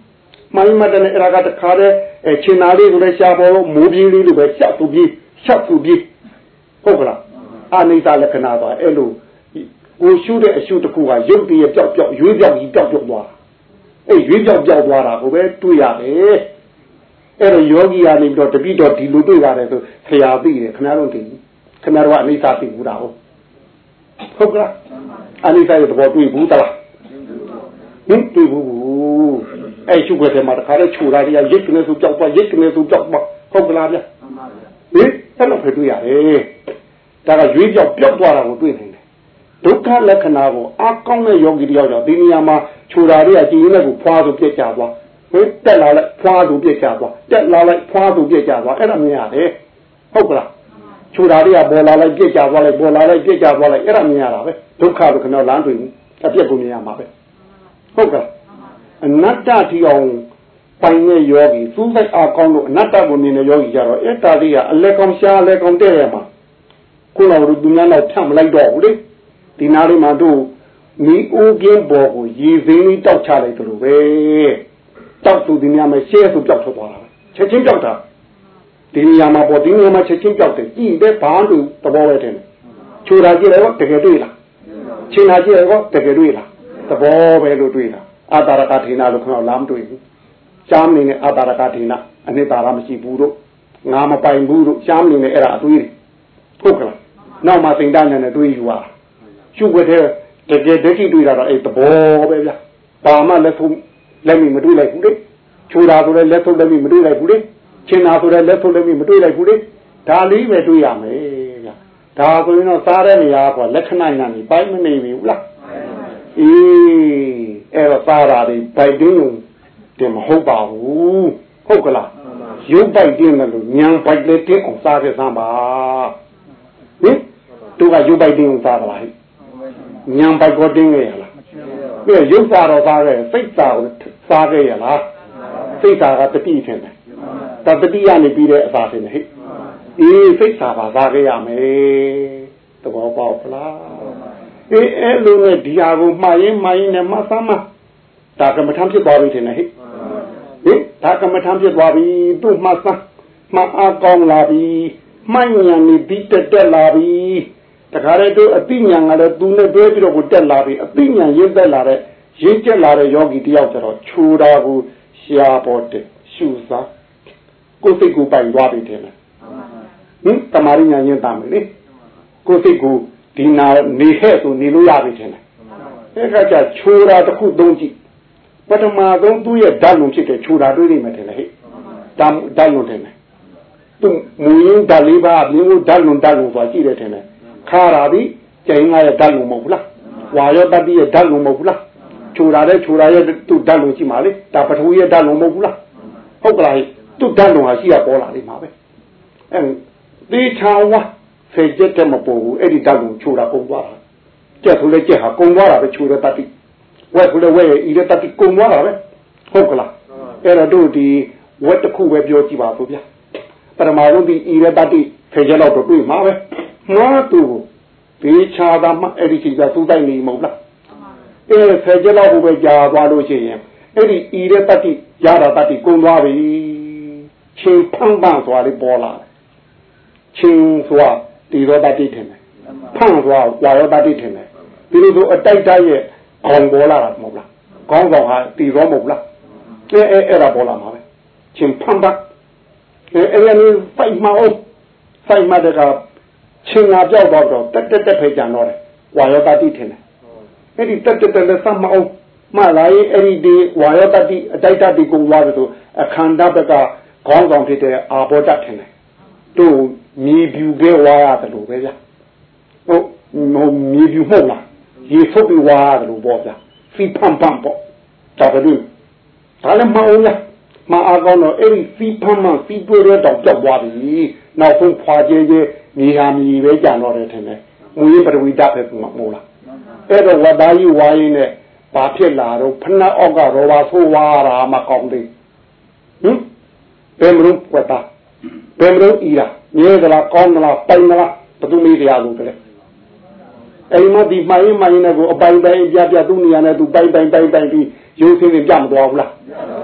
မိုင်းမတဲ့အဲ့ဒါကတခါတည်းချင်နာလေးဆိုလဲရှားပေါ်လို့မိုးပြင်းလေးလိုပဲရှောက်သူပြေးဟုတ်ကလားအနိစ္စလက္ခဏာသွားအဲ့လိုကိုရှုတဲ့အရှုတစ်ခုကရုပ်တည်းပျောက်ရွေးပြောက်ကြီးပျောက်သွားအဲ့ရွေးပြောက်သွားတာကိုပဲတွေ့ရတယ်အဲ့တော့ယောဂီကနေပြီးတော့တပိတော့ဒီလိုတွေ့ရတယ်ဆိုဆရာသိတယ်ခင်ဗျားတို့သိခင်ဗျားတို့ကအနိစ္စသိဘူးလားဟုတ်ကလားအနိစ္စရဲ့သဘောတွေ့ဘူးသလားတွေ့ဘူးအဲ့ရှုွက်တယ်မှာတခါတည်းခြူလာတယ်ရိတ်ကနေဆိုကြောက်သွားဟုတ်ကလားဗျအဲ့လိုပဲတွေ့ရတယ်ဒါကရွေးပြောက်ပျောက်သွားတာကိုတွေ့နေတယ်ဒုက္ခလက္ခဏာကိုအကောင်းတဲ့ယောဂီတယောက်ကြောင့်ဒီနေရာမှာခြူလာတွေကကြည်ရင်းနဲ့ကိုဖွာဆိုပြက်ကြသွားတက်လာလိုက်ဖွာဆိုပြက်ကြသွားတက်လာလိုက်ဖွာဆိုပြက်ကြသွားအဲ့ဒါမြင်ရတယ်ဟုတ်ကလားခြူလာတွေကပေါ်လာလိုက်ပြက်ကြသွားလိုက်ပေါ်လာလိုက်ပြက်ကြသွားလိုက်အဲ့ဒါမြင်ရတာပဲဒုက္ခလို့ခဏလမ်းတွေ့ဘူးအပြက်ကိုမြင်ရမှာပဲဟုတ်ကလားအနတ္တတိအောင်ပိုင်တဲ့ယောဂီသူ့စိတ်အကောင်းလို့အနတ္တကိုမြင်တဲ့ယောဂီကြတော့အဲ့တာလေးကအလဲကောင်းရှားလဲကောင်းတဲ့ရမှာခုနကသူများတော့ဖြတ်မလိုက်တော့ဘူးလေဒီနားလေးမှာတို့မိအိုးကင်းပေါ်ကိုရေစင်းလေးတောက်ချလိုက်တယ်လို့ပဲတောက်သူဒီနေရာမှာရှဲဆိုပျောက်ထွက်သွားတာချက်ချင်းပျောက်တာဒီနေရာမှာပေါ်ဒီနေရာမှာချက်ချင်းပျောက်တယ်ကြည့်တဲ့ဘာလို့သဘောပဲတင်ချိုတာကြည့်လိုက်တော့တကယ်တွေ့လားချင်းတာကြည့်လိုက်တော့တကယ်တွေ့လားသဘောပဲလို့တွေ့တာအာတာရကထေနာလို့ခေါင်းလာမတွေ့ဘူးရှားမနေနဲ့အာတာရကထေနာအနှစ်သာရမရှိဘူးတို့ငါမပိုင်ဘူးတို့ရှားမနေနဲ့အဲ့ဒါအတွေးဟုတ်ကလားနောက်မှစိန်တန်းနဲ့တွေးယူပါရှုွက်တဲ့တကယ်ဒိဋ္ဌိတွေးတာတော့အဲ့သဘောပဲဗျဘာမှလက်ထုံးလက်မိမတွေးလိုက်ဘူးလေချိုတာဆိုလည်းလက်ထုံးလက်မိမတွေးလိုက်ဘူးလေချင်းတာဆိုလည်းလက်ထုံးလက်မိမတွေးလိုက်ဘူးလေဒါလေးပဲတွေးရမယ်ဗျဒါဆိုရင်တော့စားတဲ့နေရာကလက္ခဏာညာနေပိုင်းမနေဘူးလားအေးအဲ့တော့စားတာတွေဗိုက်တင်းတယ်မဟုတ်ပါဘူးဟုတ်ကလားရုပ်ဗိုက်တင်းတယ်လို့ညံဗိုက်လေးတင်းအောင်စားခဲ့စမ်းပါဟင်တို့ကရုပ်ဗိုက်တင်းအောင်စားသလားညံဗိုက်ကိုတင်းခဲ့ရလားပြည့်ရုပ်စားတော့စားခဲ့စိတ်စားကိုစားခဲ့ရလားစိတ်စားကတတိထင်တယ်တတိယနေပြီးတဲ့အစားထင်တယ်ဟဲ့အေးစိတ်စားပါစားခဲ့ရမယ်သဘောပေါက်လားအေးအဲ့လိုနဲ့ဒီဟာကိုမှားရင်နဲ့မဆမ်းမဒါကမ္မထမ်းဖြစ်သွားပြီထင်တယ်ဟဲ့ဒါကမ္မထမ်းဖြစ်သွားပြီသူ့မှားဆမ်းမှားအကောင်းလာပြီမှန်ညာနေပြီးတက်လာပြီတခါတည်းတို့အသိဉာဏ်ကလည်းသူနဲ့တွဲပြီးတော့ကိုတက်လာပြီအသိဉာဏ်ရင်းသက်လာတဲ့ရင်းကျက်လာတဲ့ယောဂီတယောက်ကျတော့ခြူတာကိုရှားပေါ်တယ်ရှုစားကိုယ်စိတ်ကိုပိုင်သွားပြီတယ်တမာရဉာဏ်ရင်းတမ်းလေကိုယ်စိတ်ကိုဒီနာနေခဲ့ဆိုနေလို့ရပြီတယ်အဲ့ကကြခြူတာတစ်ခုသုံးကြည့်ပထမဆုံးသူ့ရဲ့ဓာတ်လုံးဖြစ်တဲ့ခြူတာတွေးနေမှတယ်လေဟဲ့ဓာတ်လုံးတယ်သူမူရင်းဓာတ်လေးပါအမျိုးဓာတ်လုံးဆိုတာကြည့်တယ်တယ်ခါရာပြီကျင်းငါရဲ့ဓာတ်လုံးမဟုတ်ဘူးလားဝါရောတတိရဲ့ဓာတ်လုံးမဟုတ်ဘူးလားခြူတာရဲ့သူ့ဓာတ်လုံးရှိမှလေဒါပထဝီရဲ့ဓာတ်လုံးမဟုတ်ဘူးလားဟုတ်ကလားသူ့ဓာတ်လုံးဟာရှိရပေါ်လာလိမ့်မှာပဲအဲသေချာဝါဖေကျက်တဲ့မပေါ်ဘူးအဲ့ဒီဓာတ်လုံးခြူတာကုန်သွားတာကျက်ဆိုလဲကျက်ဟာကုန်သွားတာပဲခြူတဲ့တတိဝက်ဆိုလဲဝက်ရဲ့ဤတဲ့တတိကုန်သွားတာပဲဟုတ်ကလားအဲ့တော့တို့ဒီဝက်တစ်ခုပဲပြောကြည့်ပါဆိုဗျာပထမဆုံးဒီဤတဲ့တတိဖေကျက်တော့တွေ့မှာပဲမှားသူဘေးချာတာမှအဲ့ဒီကိစ္စသူ့တိုက်နေမဟုတ်လားဖယ်ကြတော့ဘုပဲကြာသွားလို့ရှိရင်အဲ့ဒီဤတဲ့တတိရတာတတိကုန်သွားပြီချင်းဖန်းပန်းသွားလေးပေါ်လာချင်းသွားဒီရောတတိထင်တယ်ဖန်းသွားဝါရောတတိထင်တယ်ဒီလိုဆိုအတိုက်တိုက်ရဲ့ခေါင်းပေါ်လာတာမဟုတ်လားခေါင်းကောင်ဟာဒီရောမဟုတ်လားအဲ့ဒါပေါ်လာမှာပဲချင်းဖန်းပန်းအဲ့ဒီဖိုက်မအောင်ဖိုက်မတဲ့ကချင်းနာပြောက်တော့တက်ဖေးကြံတော့တယ်ဝါရောတတိထင်တယ်အဲ့ဒီတက်လည်းစမ်းမအောင်မှလာရင်အဲ့ဒီဒီဝါရောတတိအတိုက်တတိကိုသွားပြီဆိုအခန္ဓာဘက်ကခေါင်းဆောင်ဖြစ်တဲ့အာဘောတထင်တယ်တို့မြေပြူခဲ့ဝါရတယ်လို့ပဲဗျဟုတ်မြေပြူမဟုတ်လားရေဖုတ်ပြီးဝါရတယ်လို့ပေါ့ဗျစီဖန်ပေါ့ဒါပဲလို့ဒါလည်းမအောင်လားမအားကောင်းတော့အဲ့ဒီစီဖန်မှစီပွေတော့ကြောက်သွားပြီနောက်ဆုံးဖွာကျဲမြေဟာမြေပဲကြံတော့တယ်ထင်တယ်ငွေပရဝိတပဲမဟုတ်လားအဲ့တော့ဝတ္တာကြီးဝါရင်နဲ့ဘာဖြစ်လာတော့ဖဏအောက်ကရောပါဆိုးဝါတာမကောင်းသေးဘယ်မလို့ဝတ္တာဘယ်မလို့ဤလားမြဲသလားကောင်းသလားပိုင်သလားဘသူမေးတရားလို့ကလေးအိမ်မဒီမိုင်းနဲ့ကိုအပိုင်ပိုင်ပြသူ့နေရာနဲ့သူပိုင်ပြီးရိုးစင်းပြမသွားဘူးလား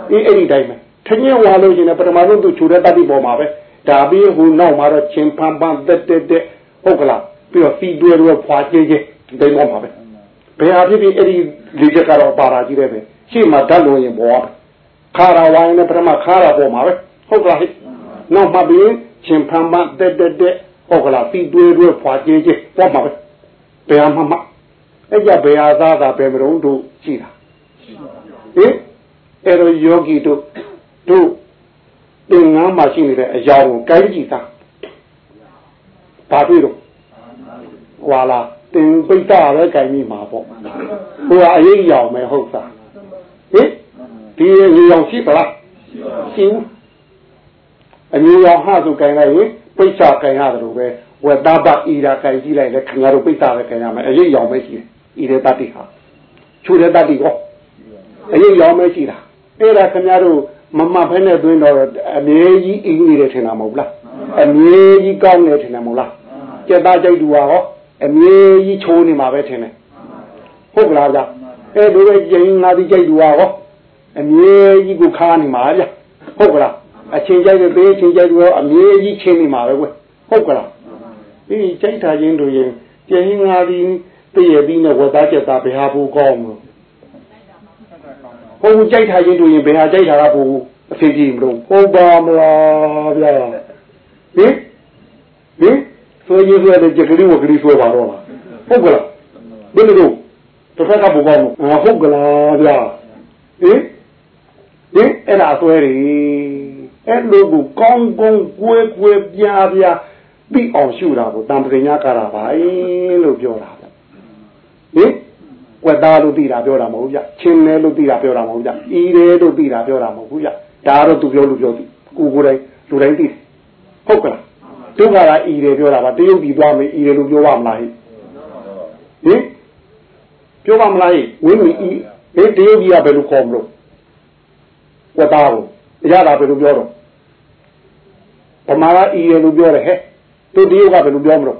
any time. Tanya Wallo in a Paramano to Churati Bomabe, Dabi, who now Mara Chimpamban, that Okala, pure feed do a party, they won't have it. Perhaps any Lijacar or Paraji, she must tell you more. Kara wine, Prama Kara Bomabe, Okala, no Mabi, Chimpamban, that Okala, feed do a party, Bomabe, Peamama, Eja Beaza, Pemron to China. Ero yogi to the machine a young Kaijita Papiro Walla, then Bita, like I mean, Mapo, who are a young man, Hosa. The young Sipala, Sim, a New York house who can I Pisa can have where Daba Ida Kaiji like the Kangaru Pita can have a young machine, either Tatiha. Should the Tatiho. A young machine. Era Kanyaru, Mamma Penna doing a Meji English in Amobla, a Meji Gaunet in Amola, Jabada Duao, a Meji Tony Mavetene. Hoglada, every Jane Nadi Duao, a Meji Bukani Maria, Hogla, a change of the bay, change of a Meji Chini Marawa, Hogla. He changed into him, Jane Nadi, the Abina was that Habu Gom. Oh, Jay had into him, Beha Jayarabu, a Fiji room. Oh, Bamla. So you hear the Jacqueline of Gris Varona. Hogla. Billy, to set up a bomb. Hogla. And I swear, and Logo, Gong, Whip, Yavia, be on shoot, Dambrina Caraba, look your other. Guardalo di la piora moja, Chinello di la piora moja, Iredo di la piora moja, Daro to Biolu, Ugure, Lurenti. Hokla. Tugara Ire Piora, but they will be Dwami, Iredu Yamlai. Yamlai, when we eat, they will be a Belucomro. Guardalo, Yara Beluboro. Tamara Iredu Biore, to the Yoga Belubomro.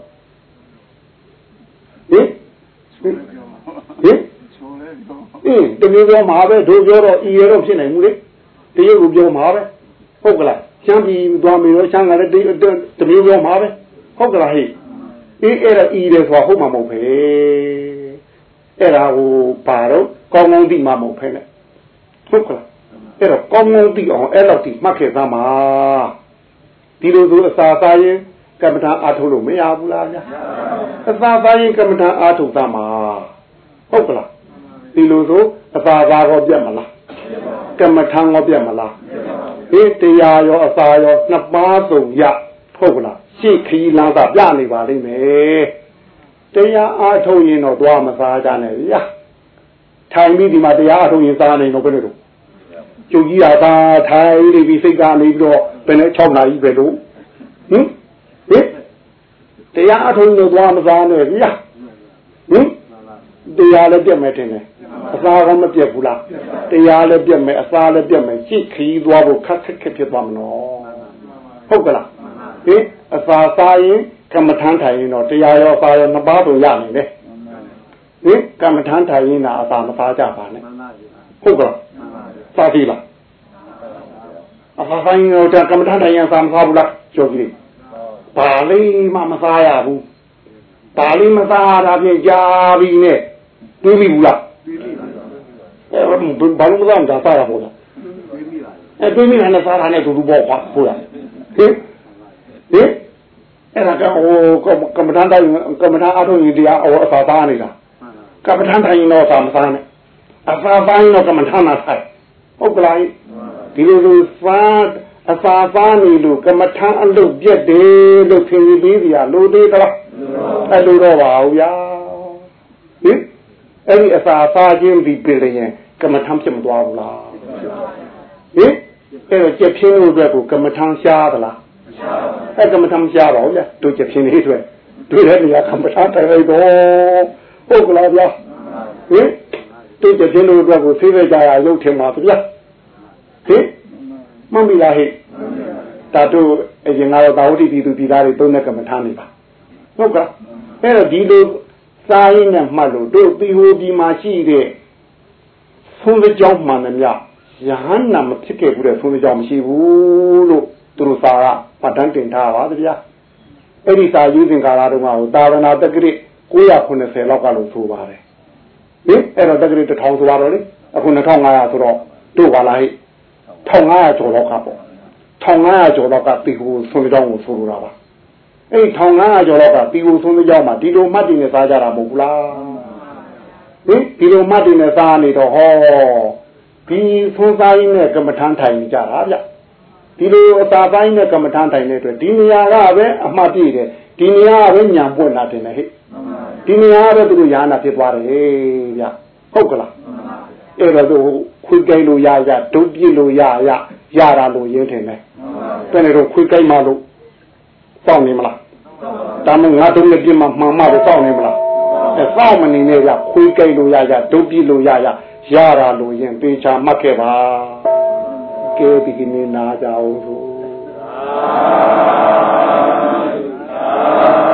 The Mugo Mave, do your ear of Sinamuri, the Yugo Mave, Hogla, Champi, Domino, Changa, the Mugo Mave, Hogla, he era either for Homamope, era Paro, Common di Mamo Pene, Hogla, era Common di on Eloti, Makazama, Tilo Sasaye, Captain Atolo, Meabula, a Sasaye, Captain Atotama, Hogla. Tiluso, a father of Yamala, Kamatang of Yamala. If they are your assayo, Nabaso, Ya, Hogla, Siki Landa, Yani Valley, me. They are told you no Dwamasa, Ya. Time me the Madiato in Sani no Benedo. Jugia, Tai, Libi Sigani, Benechona, Ibedo. They are told you no Dwamasa, Ya. They are the Demetine. Asylum of Yabula. They are the Deme, Asylum Deme, Chiki, Dwabo, Kakapamno. Hogla. Asylum, Kamatanta, you know, they are your fire and the Babu Yami. Kamatanta, you know, Asama Japane. Hogla. Savila. Asylum, you know, Kamatanta, and some Fabula, Jogi. Pali, Mamasaya, Pali Masada, Javine. Dumibula. Balungan, the Sarabola. And Dumi and the Sarana to Bopa. And I go Commandant India or Savanida. Commandant in North Amazon. A Savano Commandana side. Oglai. Dilu Fad, a Savani look, a Matan look, get day, look in Libya, Ludita. I do know, Every Asafajim be building, come a Thompson Dwala. Every Japan rebel, come a town Shadala. I come a town Shadala, to Japan Hitler. Do you have a competent? Oh, Glavia. To Japan rebel, Fever Jaya, look him out. Mammy Lahi. Tattoo, as you know, about it to be that don't come a Taniba. Okay. Here, Dido. Sign and Malo, do be who be my she there. From the jump man and ya, Yana Matike would have found the Jamshivu, Turusa, Patantin Tava. Edis are using Galaruma, Davana the Great, Kuya Kunese local Suvare. Era the great house water, a Kunatonga to do Valai, Tonga to Locapo, Tonga to Loca, people soon down Surava. A Tonga Joloca, people soon the Jama, Dido Martin Sajara Mugla. Dido Martin Sani to Ho. Be so in a Gamatanta in Jaraja. Dido Saba in a Gamatanta in it, Dinia, a Matide, Dinia, Venya, not in a hit. Dinia, the Yana Tipare, Hokola. Ever quick galo yaya, Dogilo yaya, Yara lo yetene. Penero quick malu, found him la. Tamu not only give my mamma found him la. A salmon in area, quick galo yaya, Dogilo yaya. Yara lo yen pecha makeba ke bikini na jao